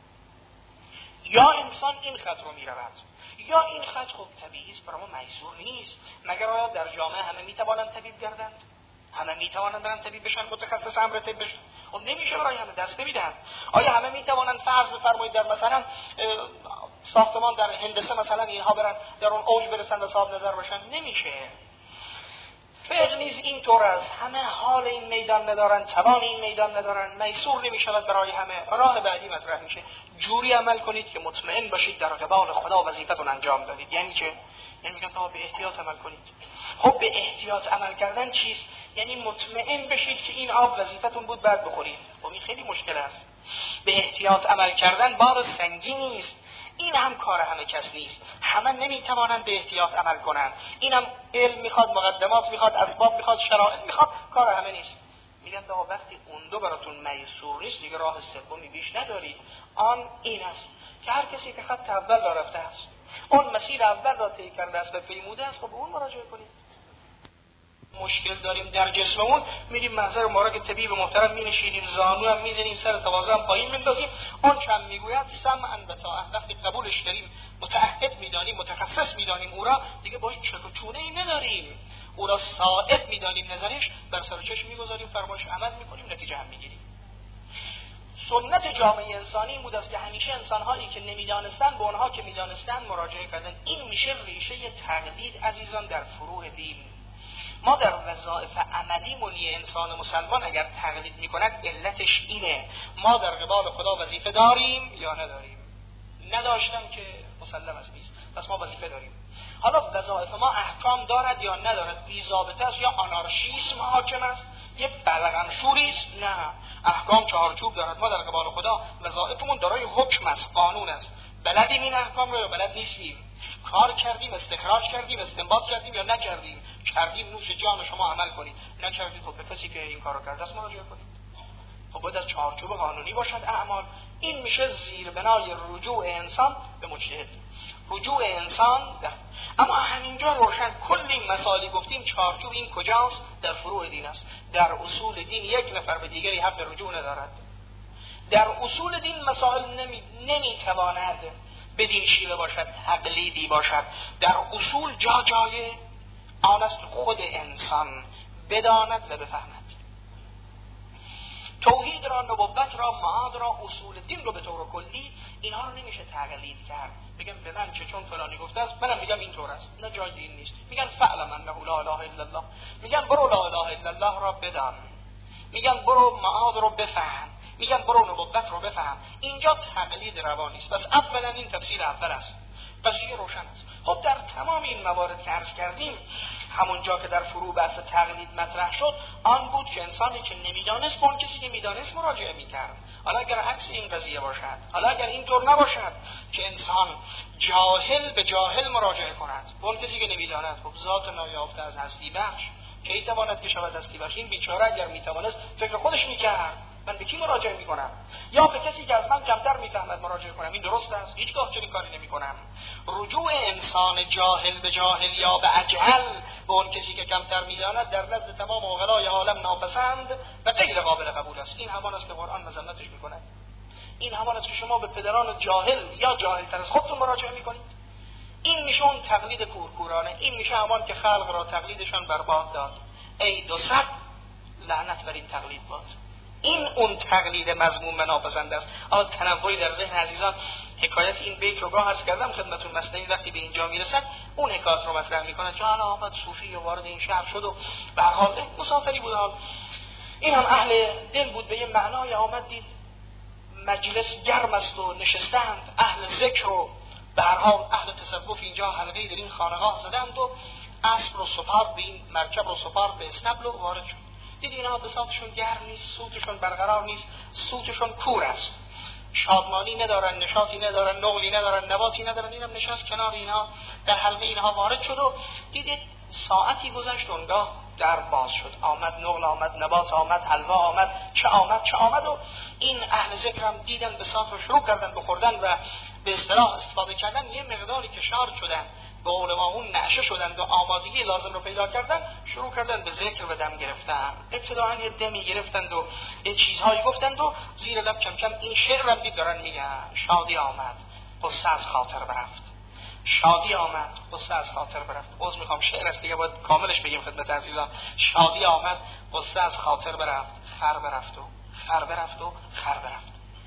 یا انسان این خط رو میرود، یا این خط خب طبیعی است، برای ما میسور نیست. مگر آیا در جامعه همه میتوانند طبیب گردند؟ همه میتوانند برن طبیب بشن، متخصص امر طب بشن؟ خب نمیشه، برای همه دست نمیدهند. آیا همه میتوانند فرض بفرمایید در مثلا ساختمان، در هندسه مثلا اینها برن در اون اوج برسن و صاحب نظر باشن؟ نمیشه. فقه نیز این طور است، همه حال این میدان ندارن، توان این میدان ندارن، میسور نمی شود برای همه. راه بعدی مطرح میشه، جوری عمل کنید که مطمئن باشید در قبال خدا وظیفتون انجام دادید. یعنی چه؟ یعنی میگن تا به احتیاط عمل کنید. خب به احتیاط عمل کردن چیست؟ یعنی مطمئن بشید که این آب وظیفتون بود بعد بخورید. خب این خیلی مشکل است. به احتیاط عمل کردن بار سنگینی است. این هم کار همه کس نیست، همه نمیتوانند به احتیاط عمل کنند. اینم علم میخواد، مقدمات میخواد، اسباب میخواد، شرایط میخواد، کار همه نیست. میگن تا وقتی اون دو براتون میسور نیست دیگه راه سومی بیش ندارید. آن این است که هر کسی که خط اول را رفته است، اون مسیر اول را طی کرده است و پیموده است، خب به اون مراجعه کنید. مشکل داریم در جسممون، میریم محضر مبارک طبیب محترم مینشینیم، زانو هم میزنیم، سر تواضع هم پایین میندازیم، اون چند میگوید سمعا و طاعه. وقتی قبولش داریم، متعهد میدانیم، متخصص میدانیم او را، دیگه باش چک و چونه ای نداریم. او را صائب میدانیم، نظرش بر سر چشم میگذاریم، فرمایش عمل میکنیم، نتیجه هم میگیریم. سنت جامعه انسانی بود است که همیشه انسان‌هایی که نمیدانستند به اونها که میدانستند مراجعه کردن. این میشه ریشه تقلید عزیزان در فروع دین. ما در وظایف عملی منی انسان مسلمان اگر تقلید میکند علتش اینه، ما در قبال خدا وظیفه داریم یا نداریم. نداشتم که مسلم است نیست، پس ما وظیفه داریم. حالا وظایف ما احکام دارد یا ندارد، بی ضابطه است یا آنارشیسم حاکم است، یه بلغمشوری است؟ نه، احکام چهارچوب دارد. ما در قبال خدا وظایفمون دارای حکم است، قانون است. بلدیم این احکام رو یا بلد نیستیم؟ کار کردیم، استخراج کردیم، استنباط کردیم یا نکردیم؟ کردیم، نوش جان شما عمل کنید. نکردید، خب به کسی که این کارو کرده است مراجعه کنید. خب باید در چهارچوب قانونی باشد اعمال. این میشه زیربنای رجوع انسان به مجتهد، رجوع انسان در. اما همینجا روشن کل این مسائلی گفتیم، چهارچوب این کجاست؟ در فروع دین است. در اصول دین یک نفر به دیگری حق رجوع ندارد. در اصول دین مسائل نمیتواند بدین شیوه باشد، تقلیدی باشد. در اصول جای آن است خود انسان بداند و بفهمد. توحید را، نبوت را، معاد را، اصول دین رو به طور کلی اینها رو نمیشه تقلید کرد. بگم به من چون فلانی گفته است منم میگم اینطور است. نه، جای دین نیست. میگن فعلم انه لا اله الا الله، میگن برو لا اله الا الله را بدان، میگن برو معاد رو بفهم، میگن برو نبوت رو بفهم. اینجا تقلید روا نیست. پس اولا این تفسیر اول است، قضیه روشن است. خب در تمام این موارد که عرض کردیم، همونجا که در فروع بحث تقلید مطرح شد، آن بود که انسانی که نمیدانست به اون کسی که میدانست مراجعه میکرد. حالا اگر عکس این قضیه باشد، حالا اگر اینطور نباشد که انسان جاهل به جاهل مراجعه کند به اون کسی که نمیداند، خب ذات نایافته از هستی بخش کی تواند که شود هستی بخش؟ این بیچاره اگر میتوانست فکر خودش میکرد من به کی مراجعه میکنم؟ یا به کسی که از من کمتر میفهمد مراجعه کنم؟ این درست است؟ هیچگاه چنین کاری نمیکنم. رجوع انسان جاهل به جاهل یا به اجهل به اون کسی که کمتر میداند در نزد تمام عقلای عالم ناپسند و غیر قابل قبول است. این همان است که قرآن مذمتش میکند. این همان است که شما به پدران جاهل یا جاهلتر از خودتون مراجعه میکنید. این میشه اون تقلید کورکورانه. این میشه همان که خلق را تقلیدشان برباد داد. ای دو صد لعنت بر این تقلید باد. این اون تقلید مذموم ناپسند است. تنوعی در ذهن عزیزان، حکایت این بیت رو عرض کردم خدمتتون. مثنوی وقتی به اینجا میرسد اون حکایت رو مطرح میکنه. جان آمد صوفی و وارد این شهر شد و به هر حال مسافری بود، این هم اهل دل بود، به یه معنای آمد دید مجلس گرم است و نشستند اهل ذکر و به هر حال اهل تصوف اینجا حلقه‌ای در این خانقاه زدند و اسب رو سپارد به این مرکب رو سپارد به اسنبل و وارد شد. دید اینها بساطشون گرم نیست، صوتشون برقرار نیست، صوتشون کور است، شادمانی ندارن، نشاطی ندارن، نقلی ندارن، نباتی ندارن. اینم نشست کنار اینها، در حلقه اینها وارد شد و دیدید ساعتی گذشت اونگاه در باز شد. آمد نقل، آمد نبات، آمد حلوا، آمد چه آمد و این اهل ذکر هم دیدن بساط رو شروع کردن بخوردن و به اصطلاح استفاده کردن. یه مقداری که شارد شدن به علماءون نعشه شدند و آمادگی لازم رو پیدا کردن، شروع کردن به ذکر و دم گرفتن. ابتداء یه دمی گرفتند و یه چیزهایی گفتند و زیر لب کم کم این شعر هم دید دارن میگن شادی آمد قصه از خاطر برفت. شادی آمد قصه از خاطر برفت. عذر میخوام شعر است دیگه باید کاملش بگیم خدمت عزیزان. شادی آمد قصه از خاطر برفت، خر برفت و خر برفت و خر برفت.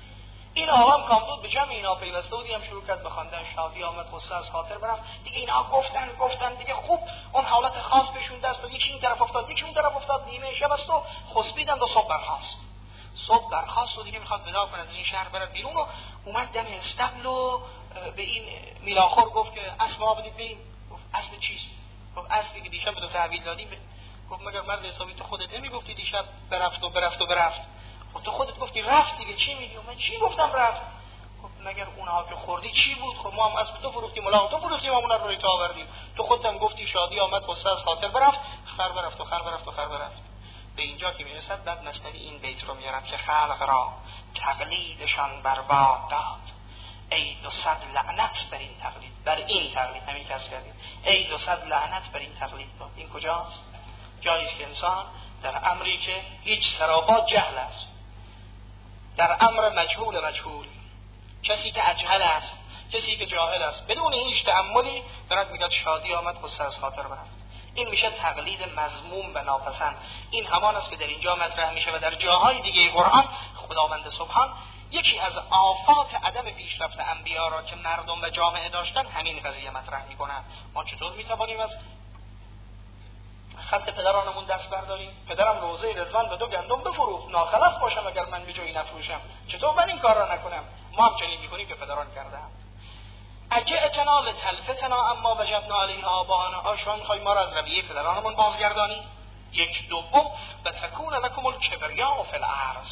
این آقا هم کامدود به جمع اینا پیوسته بود، هم شروع کرد به خواندن شادی آمد غصه از خاطر برفت. دیگه اینا گفتن دیگه خوب اون حالت خاص بهشون دست داد، یکی این طرف افتاد یکی اون طرف افتاد، نیمه شب است و خسبیدند و صبح برخاست و دیگه میخواد ودا کنه از این شهر برد بیرون و اومد دم استبل و به این میلاخور گفت که اسب ما بدید بریم. گفت اسب چیست؟ گفت اسبی که دیشب به تو تحویل دادیم. گفت مگر مرد حسابی تو خودت نمیگفتی دیشب برفت؟ خب تو خودت گفتی رفت دیگه، چی میگی؟ من چی گفتم رفت؟ گفت مگر اونها که خوردی چی بود؟ خب ما هم اسب تو فروختیم، ملا تو فروختیم، همون رو تو آوردیم. تو خودت هم گفتی شادی آمد غصه از خاطر برفت، خر برفت. به اینجا که میرسد بعد مثلا این بیت رو میارم که خلق را تقلیدشان برباد داد، ای 200 لعنت بر این تقلید همین کس کردیم، ای 200 لعنت بر این تقلید داد. این کجاست؟ جاییست که انسان در امری که هیچ سراپا جهل است، در امر مجهول، کسی که اجهل است، کسی که جاهل است، بدون هیچ تأملی دارد میگه شادی آمد غصه از خاطر برفت. این میشه تقلید مذموم و ناپسند. این همان است که در اینجا مطرح میشه و در جاهای دیگه قرآن خداوند سبحان یکی از آفات عدم پیشرفت انبیا را که مردم و جامعه داشتن همین قضیه مطرح میکنن. ما چطور میتوانیم از خط پدرانمون دست برداریم؟ پدرم روزه رضوان به 2 گندم بفروخت، ناخلف باشم اگر من به جایی نفروشم، چطور من این کار را نکنم؟ ما هم چنین میکنیم که پدران کردن. اجئتنا لتلفتنا اما وجبنا علیها آباءنا، شما میخوای ما را از رویه پدرانمون بازگردانی؟ 1 دوم و تکون لکم الکبریاء فی الارض،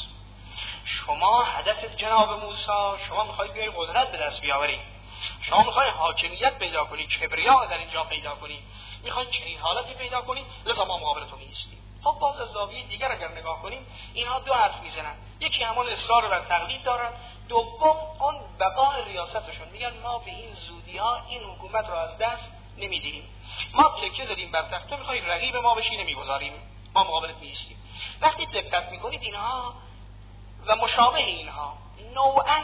شما هدف جناب موسی، شما میخوای بیای قدرت به دست بیاوری، شما میخوای حاکمیت پیدا کنی، کبریا در اینجا پیدا کنی، میخوای چنین حالتی پیدا کنی، لذا ما مقابل تو میایستیم. خب باز از زاویه دیگر اگر نگاه کنیم اینها 2 حرف میزنن، یکی همون اصرار بر تقلید دارن، دوم اون بقای ریاستشون، میگن ما به این زودی ها این حکومت رو از دست نمیدیم، ما تکیه زدیم بر تخت، تو میخوای رقیب ما بشی نمیگذاریم، ما مقابلت میایستیم. وقتی دقت میکنید اینها و مشابه اینها نوعاً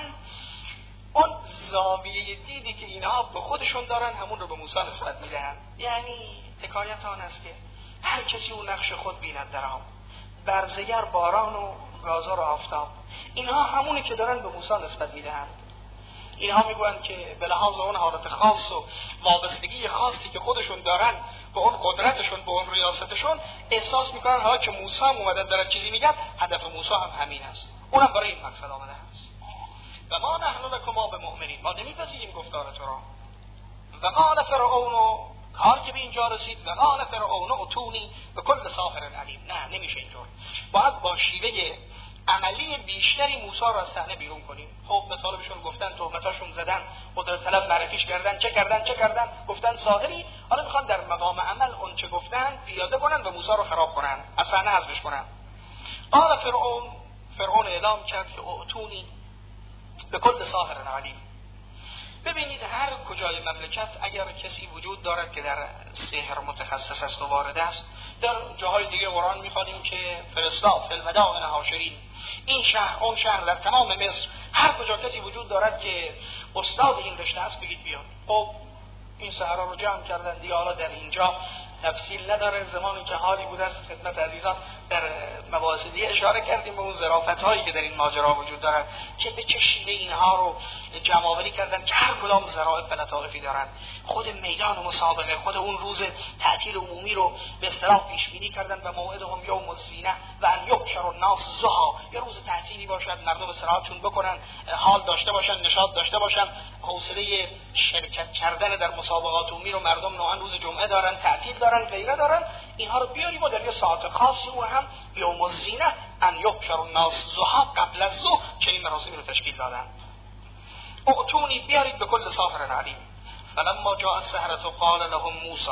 اون زاویه دیدی که اینها به خودشون دارن همون رو به موسی نسبت میدهن. یعنی حکایت آن است که هر کسی اون نقش خود بیند در آب، برزگر باران و گازار و آفتاب، اینها همونی که دارن به موسی نسبت میدهن. اینها میگویند که به لحاظ اون حالت خاص و وابستگی خاصی که خودشون دارن به اون قدرتشون، به اون ریاستشون، احساس میکنن حالا که موسی هم اومدن دارن چیزی میگن، هدف موسی هم همین است، اونم برای این مقصد آمده است. و ما نحن لکما بمؤمنین، ما نمیپذیریم گفتار تو را. و قال فرعون، کار که به اینجا رسید، و قال فرعون اتونی به کل ساحر علیم، نه نمیشه اینطور، باید با شیوه عملی بیشتری موسی را از صحنه بیرون کنیم. خب مثلا بهشون گفتن، تهمتاشون زدن، قدرت طلب معرفیش کردن، چه کردن گفتن ساحری، حالا میخوان در مقام عمل اون چه گفتن پیاده کنن و موسی رو خراب کنن، از صحنه حذفش کنن. قال فرعون اعلام کرد که اتونی به کل ساحر علیم. ببینید هر کجای مملکت اگر کسی وجود دارد که در سحر متخصص است و وارد است، در جاهای دیگه قرآن می‌خوانیم که فرستا فی المدائن حاشرین، این شهر اون شهر، در تمام مصر هر کجا کسی وجود دارد که استاد این رشته است بگید بیاد. خب این سحرا رو جمع کردن دیگه. حالا در اینجا تفصیل نداره، زمانی که حالی بود است خدمت عزیزان در مباحث دیگه اشاره کردیم به اون ظرافت‌هایی که در این ماجرا وجود دارد که به چه شیوه اینها رو جمع‌آوری کردن که هر کدام ظرافت و لطایفی دارن. خود میدان مسابقه، خود اون روز تعطیل عمومی رو به اصطلاح پیش بینی کردن و موعدهم یوم الزینه و ان یحشر الناس ضحی، یه روز تعطیلی باشد، مردم استراحتشون بکنن، حال داشته باشن، نشاط داشته باشن، حوصله شرکت کردن در مسابقات عمومی رو مردم نوعا روز جمعه دارن، تعطیل دارن، غیره دارن، اینها رو بیاریم و در یه ساعت خاصی و هم یوم الزینه ان یحشر الناس ضحی قبل الظهر چنین مراسمی رو تشکیل دادن. اتونی بیارید به کل ساحر علیم. فلما جاء السحرة قال لهم موسی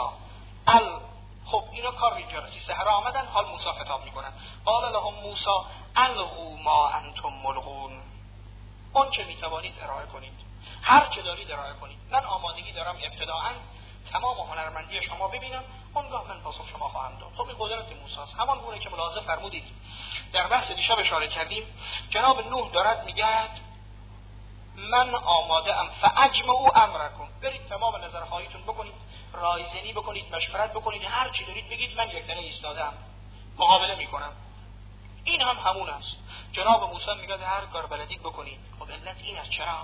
خب اینا کار اینجا رسید، سحرا آمدن، حال موسی خطاب میکنن. قال لهم موسی القوا ما انتم ملقون، اون چه میتوانید ارائه کنید، هر چه دارید ارائه کنید. من آمادگی دارم ابتداءً تمام هنرمندی شما ببینم، اونگاه من پاسخ شما خواهم داد. خب این قدرت موسی است، همان گونه که ملاحظه فرمودید در بحث دیشب اشاره کردیم، جناب نوح دارد میگه من آماده ام فاجمعوا امرکم، برید تمام نظرهایتون بکنید، رایزنی بکنید، مشورت بکنید، هر چی دارید بگید، من یکتنه ایستادم، مقابله میکنم. این هم همون است. جناب موسی میگه هر کار بلدید بکنید. خب علت این است. چرا؟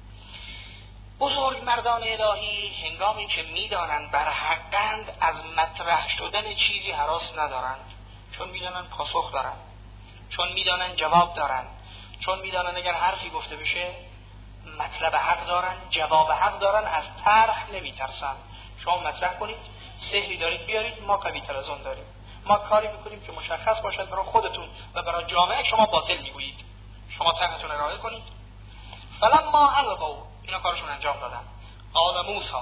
بزرگ مردان الهی هنگامی که میدانند بر حقند از مطرح شدن چیزی هراس ندارند، چون میدانند پاسخ دارند، چون میدانند جواب دارند، چون میدانند اگر حرفی گفته بشه مطلب حق دارند، جواب حق دارند، از طرح نمیترسند. شما مطرح کنید، سحری دارید بیارید، ما قوی تر از اون داریم، ما کاری میکنیم که مشخص باشد برای خودتون و برای جامعه شما باطل میگویید، شما طرحتون ارائه کنید. فلما القوا، اینا کارشون انجام دادن. قال موسی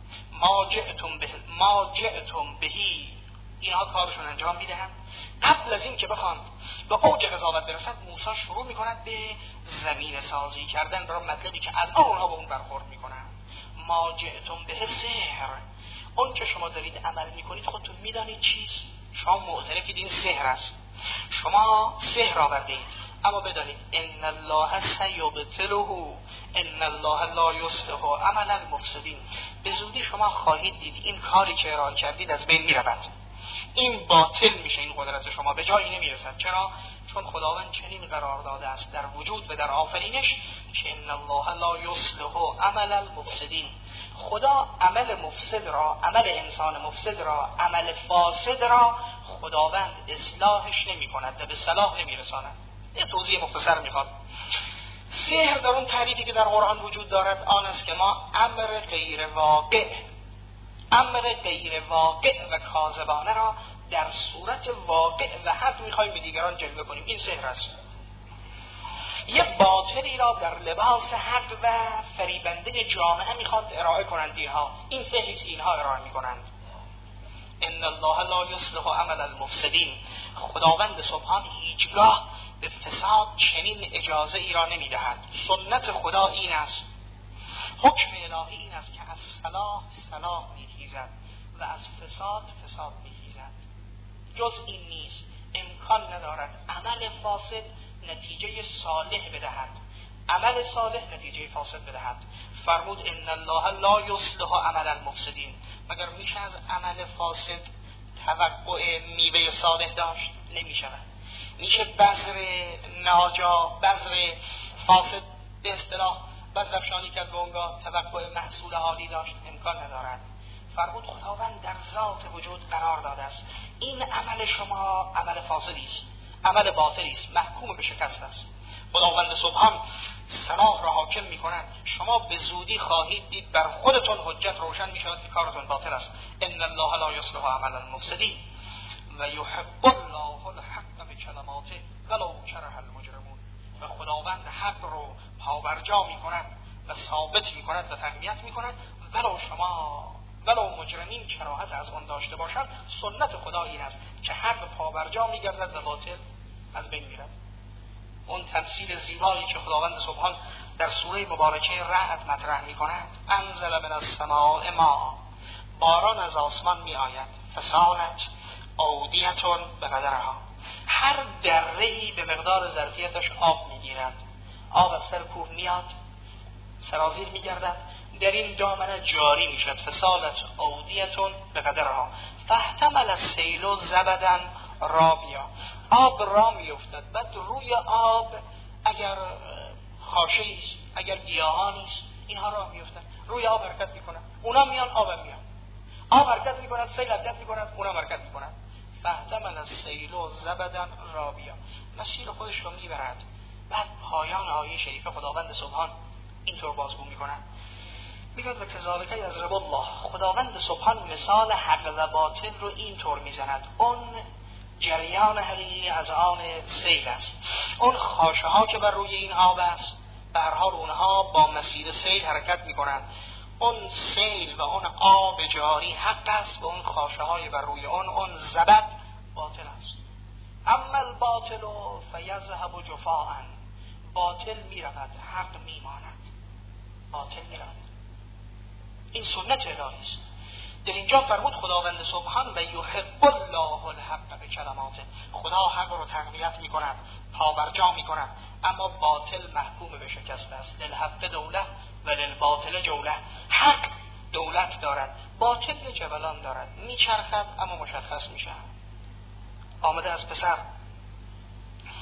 ما جئتم بهی، اینها کارشون انجام میدهند. قبل از این که بخوان به اوج قضاوت برسد، موسی شروع میکند به زمین سازی کردن برای مطلبی که الان اونها به اون برخورد میکنن. ما جئتم به سحر، اون که شما دارید عمل میکنید خودتون میدانید چیست، شما معترفید این سحر است، شما سحر آوردید، اما بدانید ان الله سیبطله، ان الله لا یصلح عمل المفسدین. به زودی شما خواهید دید این کاری که ارائه کردید از بین میرود، این باطل میشه، این قدرت شما به جایی نمیرسد. چرا؟ چون خداوند چنین قرار داده است در وجود و در آفرینش که ان الله لا یصلح عمل المفسدین. خدا عمل مفسد را، عمل انسان مفسد را، عمل فاسد را خداوند اصلاحش نمی کند و به صلاح نمی رساند. یه توضیح مختصر میخواد. سحر در اون تعریفی که در قرآن وجود دارد آن است که ما امر غیر واقع و کاذبانه را در صورت واقع و حق میخوایم به دیگران جلوه کنیم. این سحر است. یه باطلی را در لباس حق و فریبنده جامعه میخواد ارائه کنند اینها. این سحری است که اینها ارائه میکنند. ان الله لا یصلح عمل المفسدین. خداوند سبحان هیچگاه به فساد چنین اجازه ای را نمیدهد. سنت خدا این است، حکم الهی این است که از صلاح میخیزد و از فساد میخیزد. جز این نیست. امکان ندارد عمل فاسد نتیجه صالح بدهد، عمل صالح نتیجه فاسد بدهد. فرمود ان الله لا یصلح عمل المفسدین. مگر میشه از عمل فاسد توقع میوه صالح داشت؟ نمیشود. میشه بذر فاسد به اصطلاح بذرافشانی کرد و اونگاه توقع محصول حالی داشت؟ امکان ندارد. فرمود خداوند در ذات وجود قرار داده است این عمل شما عمل فاسدی است، عمل باطلی است، محکوم به شکست است. خداوند سبحان صلاح را حاکم می‌کند. شما به زودی خواهید دید بر خودتون حجت روشن می‌شود که کارتون باطل است. ان الله لا یصلح عمل المفسدین و یحب الله الحق بکلماته ولو کره المجرمون. و خداوند حق رو پابرجا می‌کند و ثابت می‌کند و تقویت می‌کند ولو مجرمین کراهت از آن داشته باشند. سنت خدا این است که حق پابرجا می‌گردد و باطل از بین می‌رود. اون تمثیل زیبایی که خداوند سبحان در سوره مبارکه رعد مطرح می‌کند، انزل من السماء ماء، باران از آسمان می‌آید، فسالت اودیة بقدرها، هر دره‌ای به مقدار ظرفیتش آب می‌گیرد. آب از سر کوه میاد، سرازیر می‌گردد، در این دامنه جاری می‌شد. فسالت اودیة بقدرها فاحتمل السیل زبدا رابیا. آب را میافتد، بعد روی آب اگر خاشه‌ای است، اگر گیاهانی است، اینها را میافتند، روی آب حرکت میکنند، اونا میان آب میان، آب حرکت میکند، سیل حرکت میکند، اونا حرکت میکنند. فاحتمل السیل زبدا رابیا، مسیر خودش رو میبرد. بعد پایان آیه شریفه خداوند سبحان اینطور بازگو میکنند، میگوید و کذالک یضرب الله. خداوند سبحان مثال حق و باطل رو اینطور میزند. اون جریان حقیقی از آن سیل است، اون خاشه ها که بر روی این آب است، به هر حال اونها با مسیر سیل حرکت میکنند. اون سیل و اون آب جاری حق است و اون خاشه های بر روی اون زبد باطل است. اما الباطل فیذهب جفاء، باطل میرود حق میماند، باطل میرود. این سنت الهی است. در اینجا فرمود خداوند سبحان و یحب الله الحق بکلماته. خدا حق رو تقویت میکند، پابرجا میکند، اما باطل محکوم به شکست است. للحق دوله و للباطل جوله. حق دولت دارد، باطل جبلان دارد، میچرخد اما مشخص میشه. آمده از پسر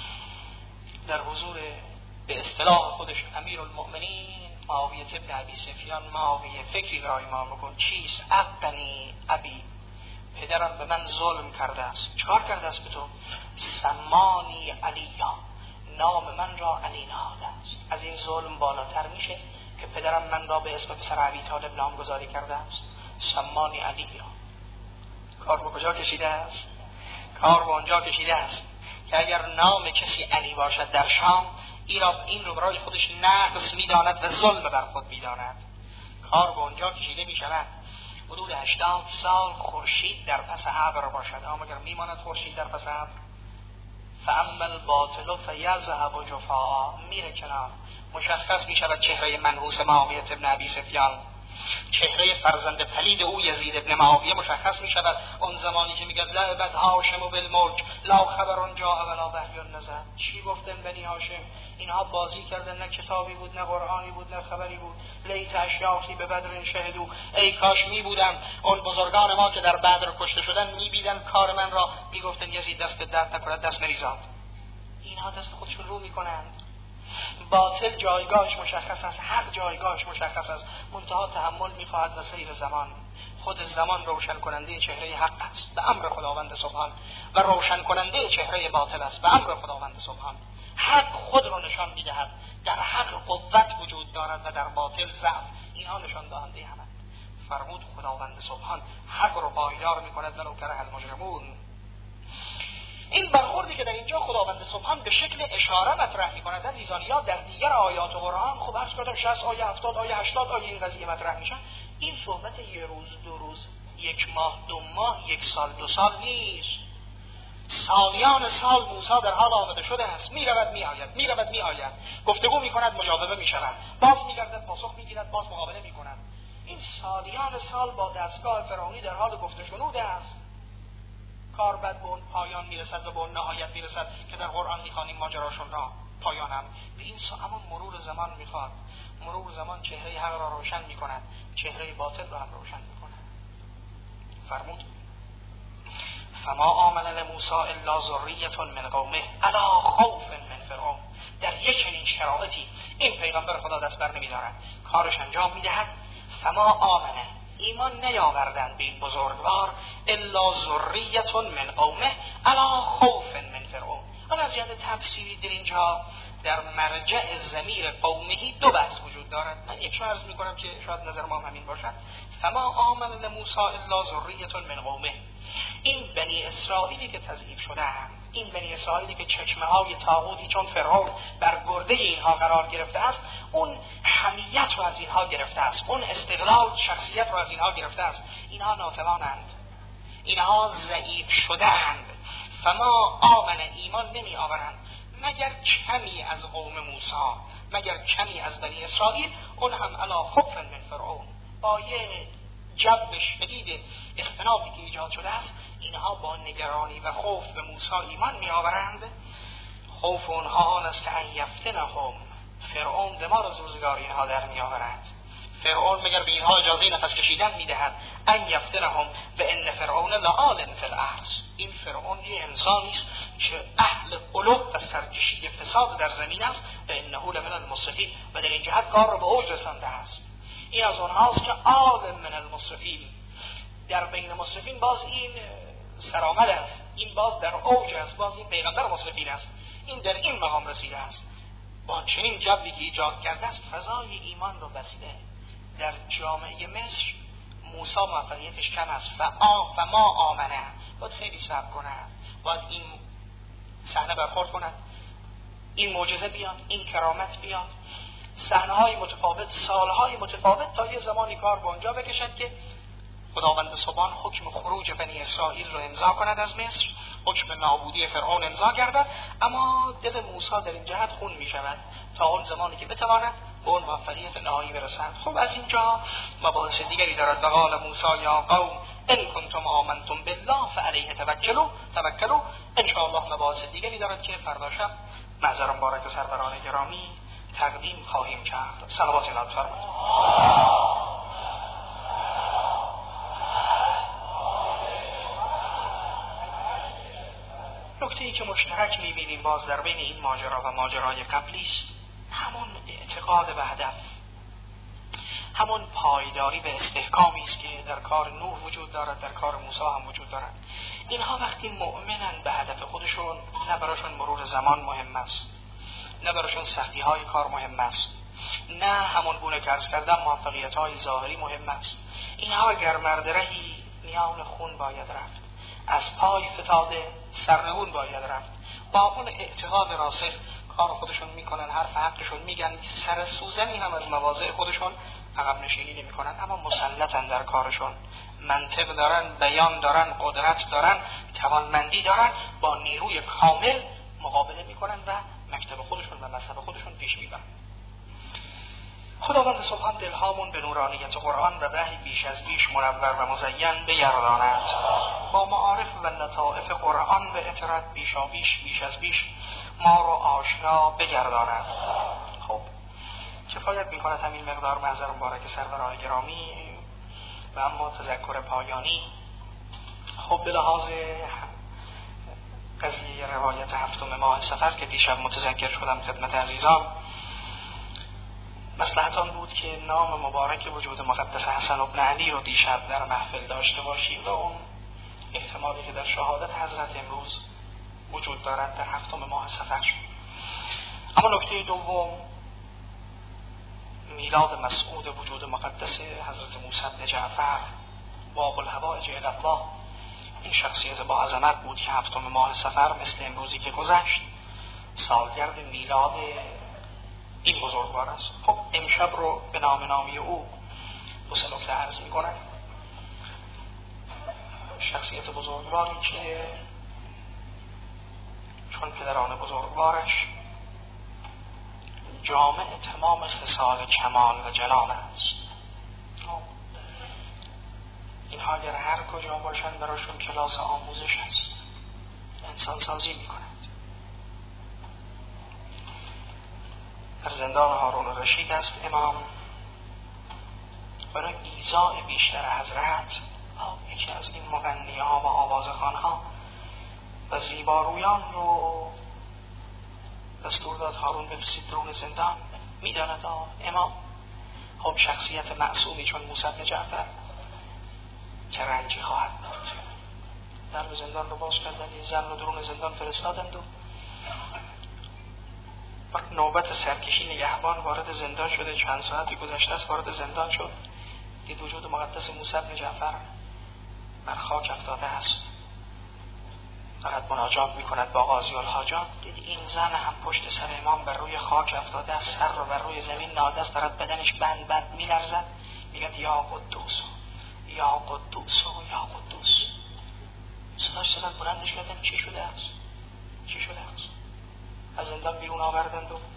در حضور به اصطلاح خودش امیرالمؤمنین معاویه بن ابی سفیان: معاویه فکری را ایمان بکن. چیست؟ عقنی ابی، پدرم به من ظلم کرده است. چکار کرده است به تو؟ سمانی علیا، نام من را علی نهاده است. از این ظلم بالاتر میشه که پدرم من را به اسم پسر ابی طالب نامگذاری کرده است؟ سمانی علیا. کار به کجا کشیده است؟ کار به آنجا کشیده است که اگر نام کسی علی باشد در شام، این رو برای خودش نقص میداند و ظلم بر خود میداند. کار به آنجا کشیده میشود حدود 80 سال خورشید در پس ابر باشد، اما اگر میماند خورشید در پس ابر، فاما الباطل فیذهب جفاء، میره کنار. مشخص میشود چهره منحوس معاویه بن ابی سفیان، چهره فرزند پلید او یزید بن معاویه مشخص می شود. اون زمانی که میگه لعبت هاشم و بالملک لا خبر جاء ولا وحی نزل. چی گفتن بنی هاشم؟ اینها بازی کردن، نه کتابی بود، نه قرآنی بود، نه خبری بود. لیت اشیاخی به بدر شهدو، ای کاش می بودن اون بزرگان ما که در بدر کشته شدن می بیدن کار من را، می گفتن یزید دست درد نکند، دست نریزاد. اینها دست خودشون رو می کنند. باطل جایگاهش مشخص است، حق جایگاهش مشخص است، منتها تحمل می‌خواهد و سیر زمان. خود زمان روشن کننده چهره حق است به امر خداوند سبحان، و روشن کننده چهره باطل است به امر خداوند سبحان. حق خود را نشان می‌دهد، در حق قوت وجود دارد و در باطل ضعف. اینها نشان دهنده همند. فرمود خداوند سبحان حق را پایدار می‌کند ولو کره المجرمون. این برخوردی که در اینجا خداوند سبحان به شکل اشاره مطرح می‌کند عزیزانیا، در دیگر آیات قرآن خب عرض کردم 60 آیه 70 آیه 80 آیه این قضیه مطرح میشن. این صحبت یه روز دو روز، یک ماه دو ماه، یک سال دو سال نیست. سالیان سال موسی در حال آمده شده است، میرود میآید، گفتگو میکند، مجابهه میشود، باز میگردد پاسخ میگیرد، باز مقابله میکند. این سالیان سال با دستگاه فرعونی در حال گفته شنوده است. کار بعد به اون پایان میرسد و به اون نهایت میرسد که در قرآن میخوانیم ماجراشون را پایانم به این همون مرور زمان میخواد. مرور زمان چهره حق را روشن میکند، چهره باطل را هم روشن میکند. فرمود فما آمن لموسی الا ذریة من قومه الا خوف من فرعون. در یک چنین شرایطی این پیغمبر خدا دست بر نمیدارد، کارش انجام میدهد. فما آمنه، ایمان نیاوردند به این بزرگوار، الا ذریة من قومه الا خوف من فرعون. حالا از جهت تفسیری در اینجا در مرجع ضمیر قومهی دو بحث وجود دارد. من یک عرض میکنم که شاید نظر ما همین باشد. فما آمن لموسی الا ذریة من قومه، این بنی اسرائیلی که تضعیف شده‌اند، این بنی اسرائیلی که چکمه های طاغوتی چون فرعون بر گرده اینها قرار گرفته است، اون حمیت رو از اینها گرفته است، اون استقلال شخصیت رو از اینها گرفته است. اینها ناتوانند، اینها ضعیف شده‌اند. فما آمن، ایمان نمی آورند مگر کمی از قوم موسی، مگر کمی از بنی اسرائیل، اون هم علا خوف من فرعون، با یه جو شدید اختناقی که ایجاد شده است، اینها با نگرانی و خوف به موسی ایمان می آورند. خوف اونها آن است که ان یفتنهم، فرعون دمار از روزگار اینها در می آورد. فرعون مگر به اینها اجازه نفس کشیدن می دهد؟ ان یفتنهم و ان فرعون لعال فی الارض، این فرعون یه انسانی است که اهل علو و سرکشی فساد در زمین است و انه لمن المسرفین، و در این جهت کار را به اوج رسانده است. این از اونهاست که عالم من المسرفین، در بین مسرفین باز این سرآمد است، این باز در اوج است، باز این پیغمبر مسرفین است، این در این مقام رسیده است. با چنین جوی که ایجاد کرده است فضای ایمان رو بسته. در جامعه مصر موسی موفقیتش کم است، فما آمنه، باید خیلی صبر کند، باید این صحنه برخورد کند، این معجزه بیاد، این کرامت بیاد، صحنه‌های متفاوت، سالهای متفاوت، تا یه زمانی کار به اونجا بکشد که خداوند سبحان حکم خروج بنی اسرائیل رو امضا کند از مصر، حکم نابودی فرعون امضا گردد، اما دل موسی در این جهت خون می شود تا اون زمانی که بتواند به اون موفقیت نهایی برسد. خب از اینجا مباحث دیگری دارد. وقال موسی یا قوم ان کنتم آمنتم بالله فعلیه توکلوا، ان شاء الله مباحث دیگری دارد که فردا شب معذر مبارک سروران گرامی تقدیم خواهیم کرد. صلوات الله فرمایید. نکته‌ای که مشترک می‌بینیم باز در بین این ماجرا و ماجرای قبلی است همون اعتقاد به هدف، همون پایداری به استحکامی است که در کار نوح وجود دارد، در کار موسی هم وجود دارد. اینها وقتی مؤمنن به هدف خودشون، نه براشون مرور زمان مهم است، نه براشون سختی‌های کار مهم است، نه همون گونه که عرض کردم موفقیت‌های ظاهری مهم است. اینها اگر مردرهی میان خون باید رفت، از پای فتاده سرنگون باید رفت. با اون اعتقاد راسخ کار خودشون میکنن، حرف حقشون میگن، سر سوزنی هم از مواضع خودشون عقب نشینی نمیکنن، اما مسلطن در کارشون، منطق دارن، بیان دارن، قدرت دارن، توانمندی دارن، با نیروی کامل مقابله میکنن و مکتب خودشون و مذهب خودشون پیش میبرن. خداوند سبحان دلهامون به نورانیت قرآن و وحی بیش از بیش منور و مزین بگرداند، با معارف و لطائف قرآن و اطرت بیش از بیش ما رو آشنا بگرداند. خب کفایت میکند همین مقدار محضر مبارک سروران گرامی و اما تذکر پایانی. خب به لحاظ قضیه روایت هفتم ماه صفر که دیشب متذکر شدم خدمت عزیزان، مصلحت آن بود که نام مبارک وجود مقدس حسن ابن علی رو دیشب در محفل داشته باشیم و اون احتمالی که در شهادت حضرت امروز وجود دارد در هفتم ماه صفر. اما نکته دوم میلاد مسعود وجود مقدس حضرت موسی بن جعفر باب الحوائج الی الله. این شخصیت با عظمت بود که هفتم ماه صفر مثل امروزی که گذشت سالگرد میلاد این بزرگوار است. خب امشب رو به نامی او دو سه نکته عرض می‌کنم. شخصیت بزرگواری که چون پدران بزرگوارش جامع تمام خصال کمال و جلال است. اینها اگر هر کجا باشن براشون کلاس آموزش است، انسان سازی می‌کنند. در زندان هارون الرشید است امام برای ایذاء بیشتر حضرت یکی از این مغنی‌ها و آوازخوان‌ها و زیبارویان رو دستور داد هارون بفرستید درون زندان. میداند امام خب شخصیت معصومی چون موسی بن جعفر چه رنجی خواهد بود. در زندان رو باز کردن، این زن رو درون زندان فرستادند و نوبت سرکشی نگهبان وارد زندان شده، چند ساعتی گذشته است وارد زندان شد، دید وجود مقدس موسی بن جعفر بر خاک افتاده است، فقط مناجات میکند با قاضی الحاجات. دید این زن هم پشت سر امام بر روی خاک افتاده است، سر رو بر روی زمین نهاده است، دارد بدنش بند میلرزد، میگه یا قدوس یا قدوس یا قدوس. صداش بلندش کردن چی شده است؟ از زندان بیرون آوردند و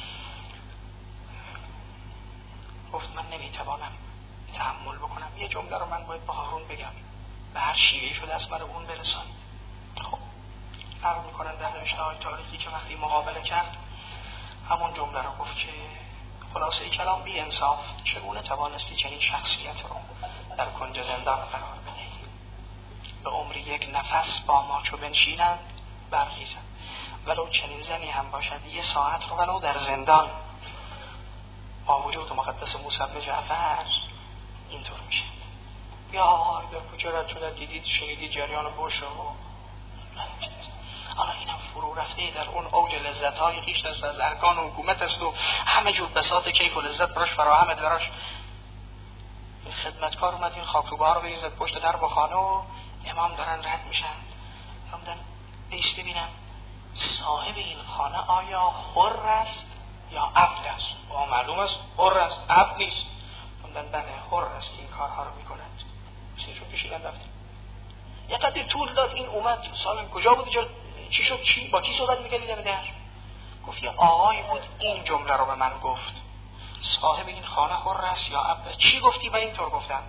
گفت من نمیتوانم تحمل بکنم، یه جمله رو من باید با هارون بگم، به هر شیوهی شده است من اون برسان. خب فرق میکنن در نوشته‌های تاریخی که وقتی مقابله کرد همون جمله رو گفت که خلاصه کلام بی انصاف، چگونه توانستی چنین شخصیت رو در کنج زندان قرار بدهی؟ به عمر یک نفس با ما چو بنشینند برخیزند، ولو چنین زنی هم باشد یه ساعت رو ولو در زندان با وجود مقدس موسی بن جعفر اینطور میشه. یا در کجا رد شده دیدید شنیدی جریان بوش رو حالا اینم فرو رفته در اون اوج لذت‌های خیش است و از ارکان و حکومت است و همه جور بساط کیف و لذت براش فراهمه. براش خدمتکار اومد این خاکروبه‌ها رو بریزد پشت در با خانه و امام دارن رد میشن، همدن بیش ببینم صاحب این خانه آیا حر است یا عبد است؟ و معلوم است حر است، عبد نیست. همدن بله حر است این کارها رو میکند. سیشو کشیدن رفتیم. یه قدر طول داد این اومد سالم کجا بود اینجا چی شد چی با کی صحبت می‌کردی در؟ گفت یه آقای بود این جمله رو به من گفت، صاحب این خانه حر است یا عبد. چی گفتی؟ و اینطور گفتم.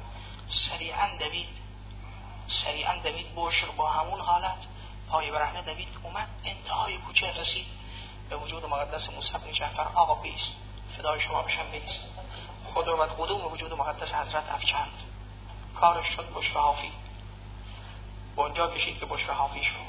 سریعا دوید بشر با همون حالت پای برهنه دوید اومد انتهای کوچه رسید به وجود مقدس موسی بن جعفر. آقا بیست فدای شما بشم بیست. خود رو بعد قدوم وجود مقدس حضرت افچند، کارش شد بشر حافی. با اونجا کشید که بشر حافی شد.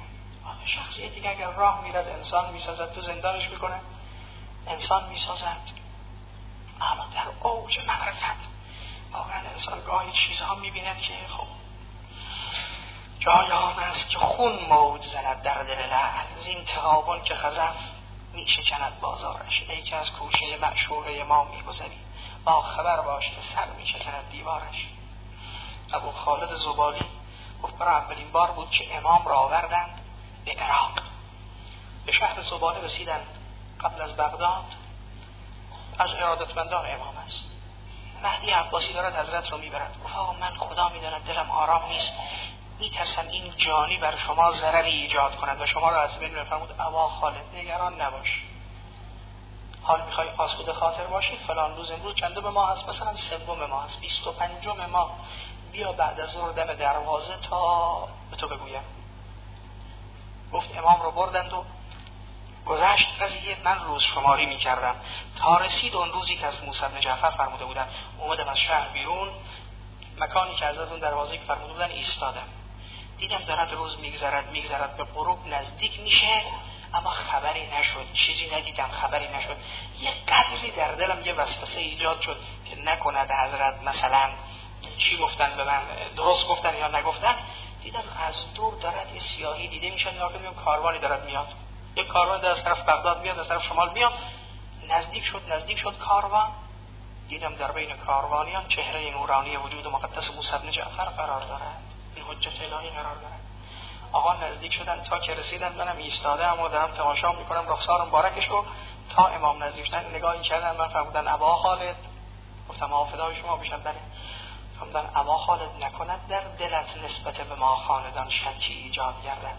شخصیتی که اگر راه میرد انسان میسازد، تو زندانش میکنه انسان میسازد. اما در اوج معرفت واقعا انسان گاهی چیزها میبیند که خب جای آن است که خون موج زند در دل لعل، زین تغابن که خزف میشکند بازارش. ای که از کوشه معشوقه ما میگذری، با خبر باش که سر میشکند دیوارش. ابو خالد زبالی گفت برای اولین بار بود که امام را آوردند به عراق. به شهر زباله رسیدند قبل از بغداد. از ارادتمندان امام است. مهدی عباسی دارد حضرت رو میبرد. گفت آقا من خدا میداند دلم آرام نیست، میترسم این جانی بر شما ضرری ایجاد کند و شما را از بین بفرمود. ابا خالد نگران نباش، حال میخوای آسوده خاطر باشی فلان روز، امروز چندم ماه هست، مثلا 3 ماه هست، 25 ماه، بیا بعد از ظهر دم دروازه تا به تو بگویم. گفت امام رو بردند و گذشت قضیه. من روز شماری میکردم تا رسید اون روزی که از موسی بن جعفر فرموده بودن. اومدم از شهر بیرون، مکانی که از اون دروازه که فرموده بودن ایستادم، دیدم دارد روز میگذرد به غروب نزدیک میشه، اما خبری نشد، چیزی ندیدم، خبری نشد. یه قدری در دلم یه وسوسه ایجاد شد که نکند حضرت مثلا چی گفتن به من، درست گفتن یا نگفتن. دیدم از دور دارد یه سیاهی دیده میشه، نگاه کردم کاروانی دارد میاد، یه کاروان از طرف بغداد میاد، از طرف شمال میاد. نزدیک شد کاروان. دیدم در بین کاروانیان چهره نورانی وجود مقدس موسی بن جعفر قرار دارد، این حجت الهی قرار دارد. آقا نزدیک شدن تا که رسیدن، منم ایستادم و دارم تماشا میکنم رخسار مبارکش رو. تا امام نزدیک شدن نگاهی کردن، من فرمودن ابا خالد. گفتم آقا فدای شما بشم. بله. فرمودن ابا خالد نکند در دلت نسبت به ما خاندان شکی ایجاد گردد.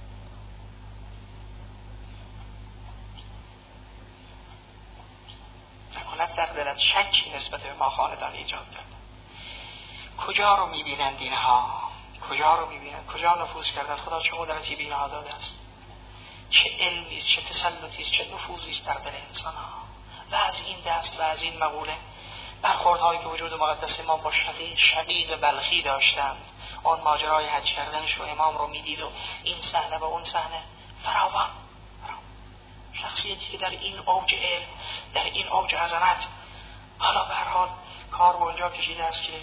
نکند در دلت شکی نسبت به ما خاندان ایجاد گردد. کجا رو میبینند اینها؟ کجا رو میبینند؟ کجا نفوذ کردن؟ خدا چه قدرتی به اینها داده است، چه علمی است، چه تسلطی است، چه نفوذی است در دل انسان ها. و از این دست و از این مقوله برخوردهایی که وجود مقدس امام با شقیق بلخی داشتند، اون ماجرای حج کردنش و امام رو میدید و این صحنه و اون صحنه فراوان. شخصیتی که در این اوج علم، در این اوج عظمت، حالا به هر حال کار به اونجا کشیده است که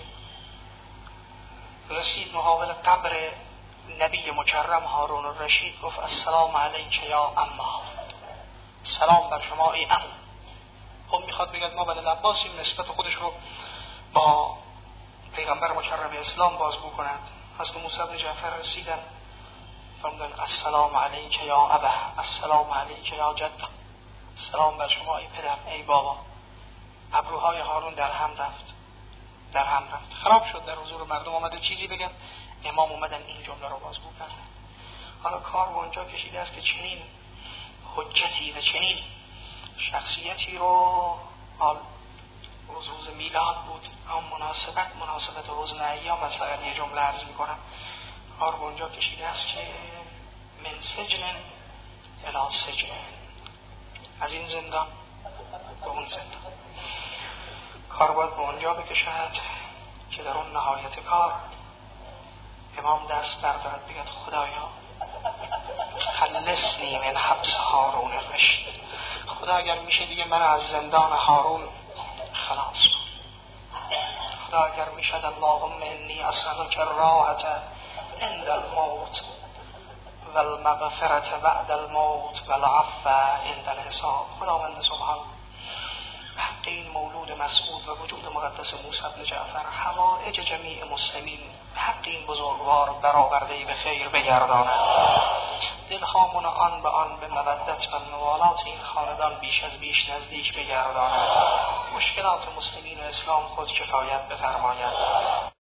رسید مقابل قبر نبی مکرم هارون الرشید. گفت السلام علیک یا اما، سلام بر شما ای عمو. خب میخواد بگید ما بنی العباس این نسبت خودش رو با پیغمبر مکرم اسلام بازگو کنند. حضرت موسی بن جعفر رسیدن فرمودن السلام علیک یا ابا، السلام علیک یا جد، سلام بر شما ای پدر ای بابا. ابروهای هارون در هم رفت. خراب شد در حضور مردم. آمده چیزی بگن، امام اومدن این جمله رو بازگو کردن. حالا کار به اونجا کشیده است که چنین حجتی و چنین شخصیتی رو، حال روز میلاد بود، اما مناسبت حزن ایام از فقط یه جمله عرض میکنم. کار به اونجا کشیده است که من سجن الی سجن، از این زندان به اون زندان. کار باید به اونجا بکشد که در اون نهایت کار امام دست بردارد بگد خدایا خلصنی من حبس هارون الرشید. خدا اگر میشه دیگه من از زندان هارون خلاص کن. خدا اگر میشد اللهم انی اسألک الراحة عند الموت والمغفرة بعد الموت والعفو عند الحساب. خداوند سبحان حق این مولود مسعود و وجود مقدس موسی بن جعفر، حوائج جمیع مسلمین حق این بزرگوار برآورده به خیر بگرداند. دلهامون آن به آن به مودت و موالات این خاندان بیش از بیش نزدیک بگرداند. مشکلات مسلمین و اسلام خود کفایت بفرماید.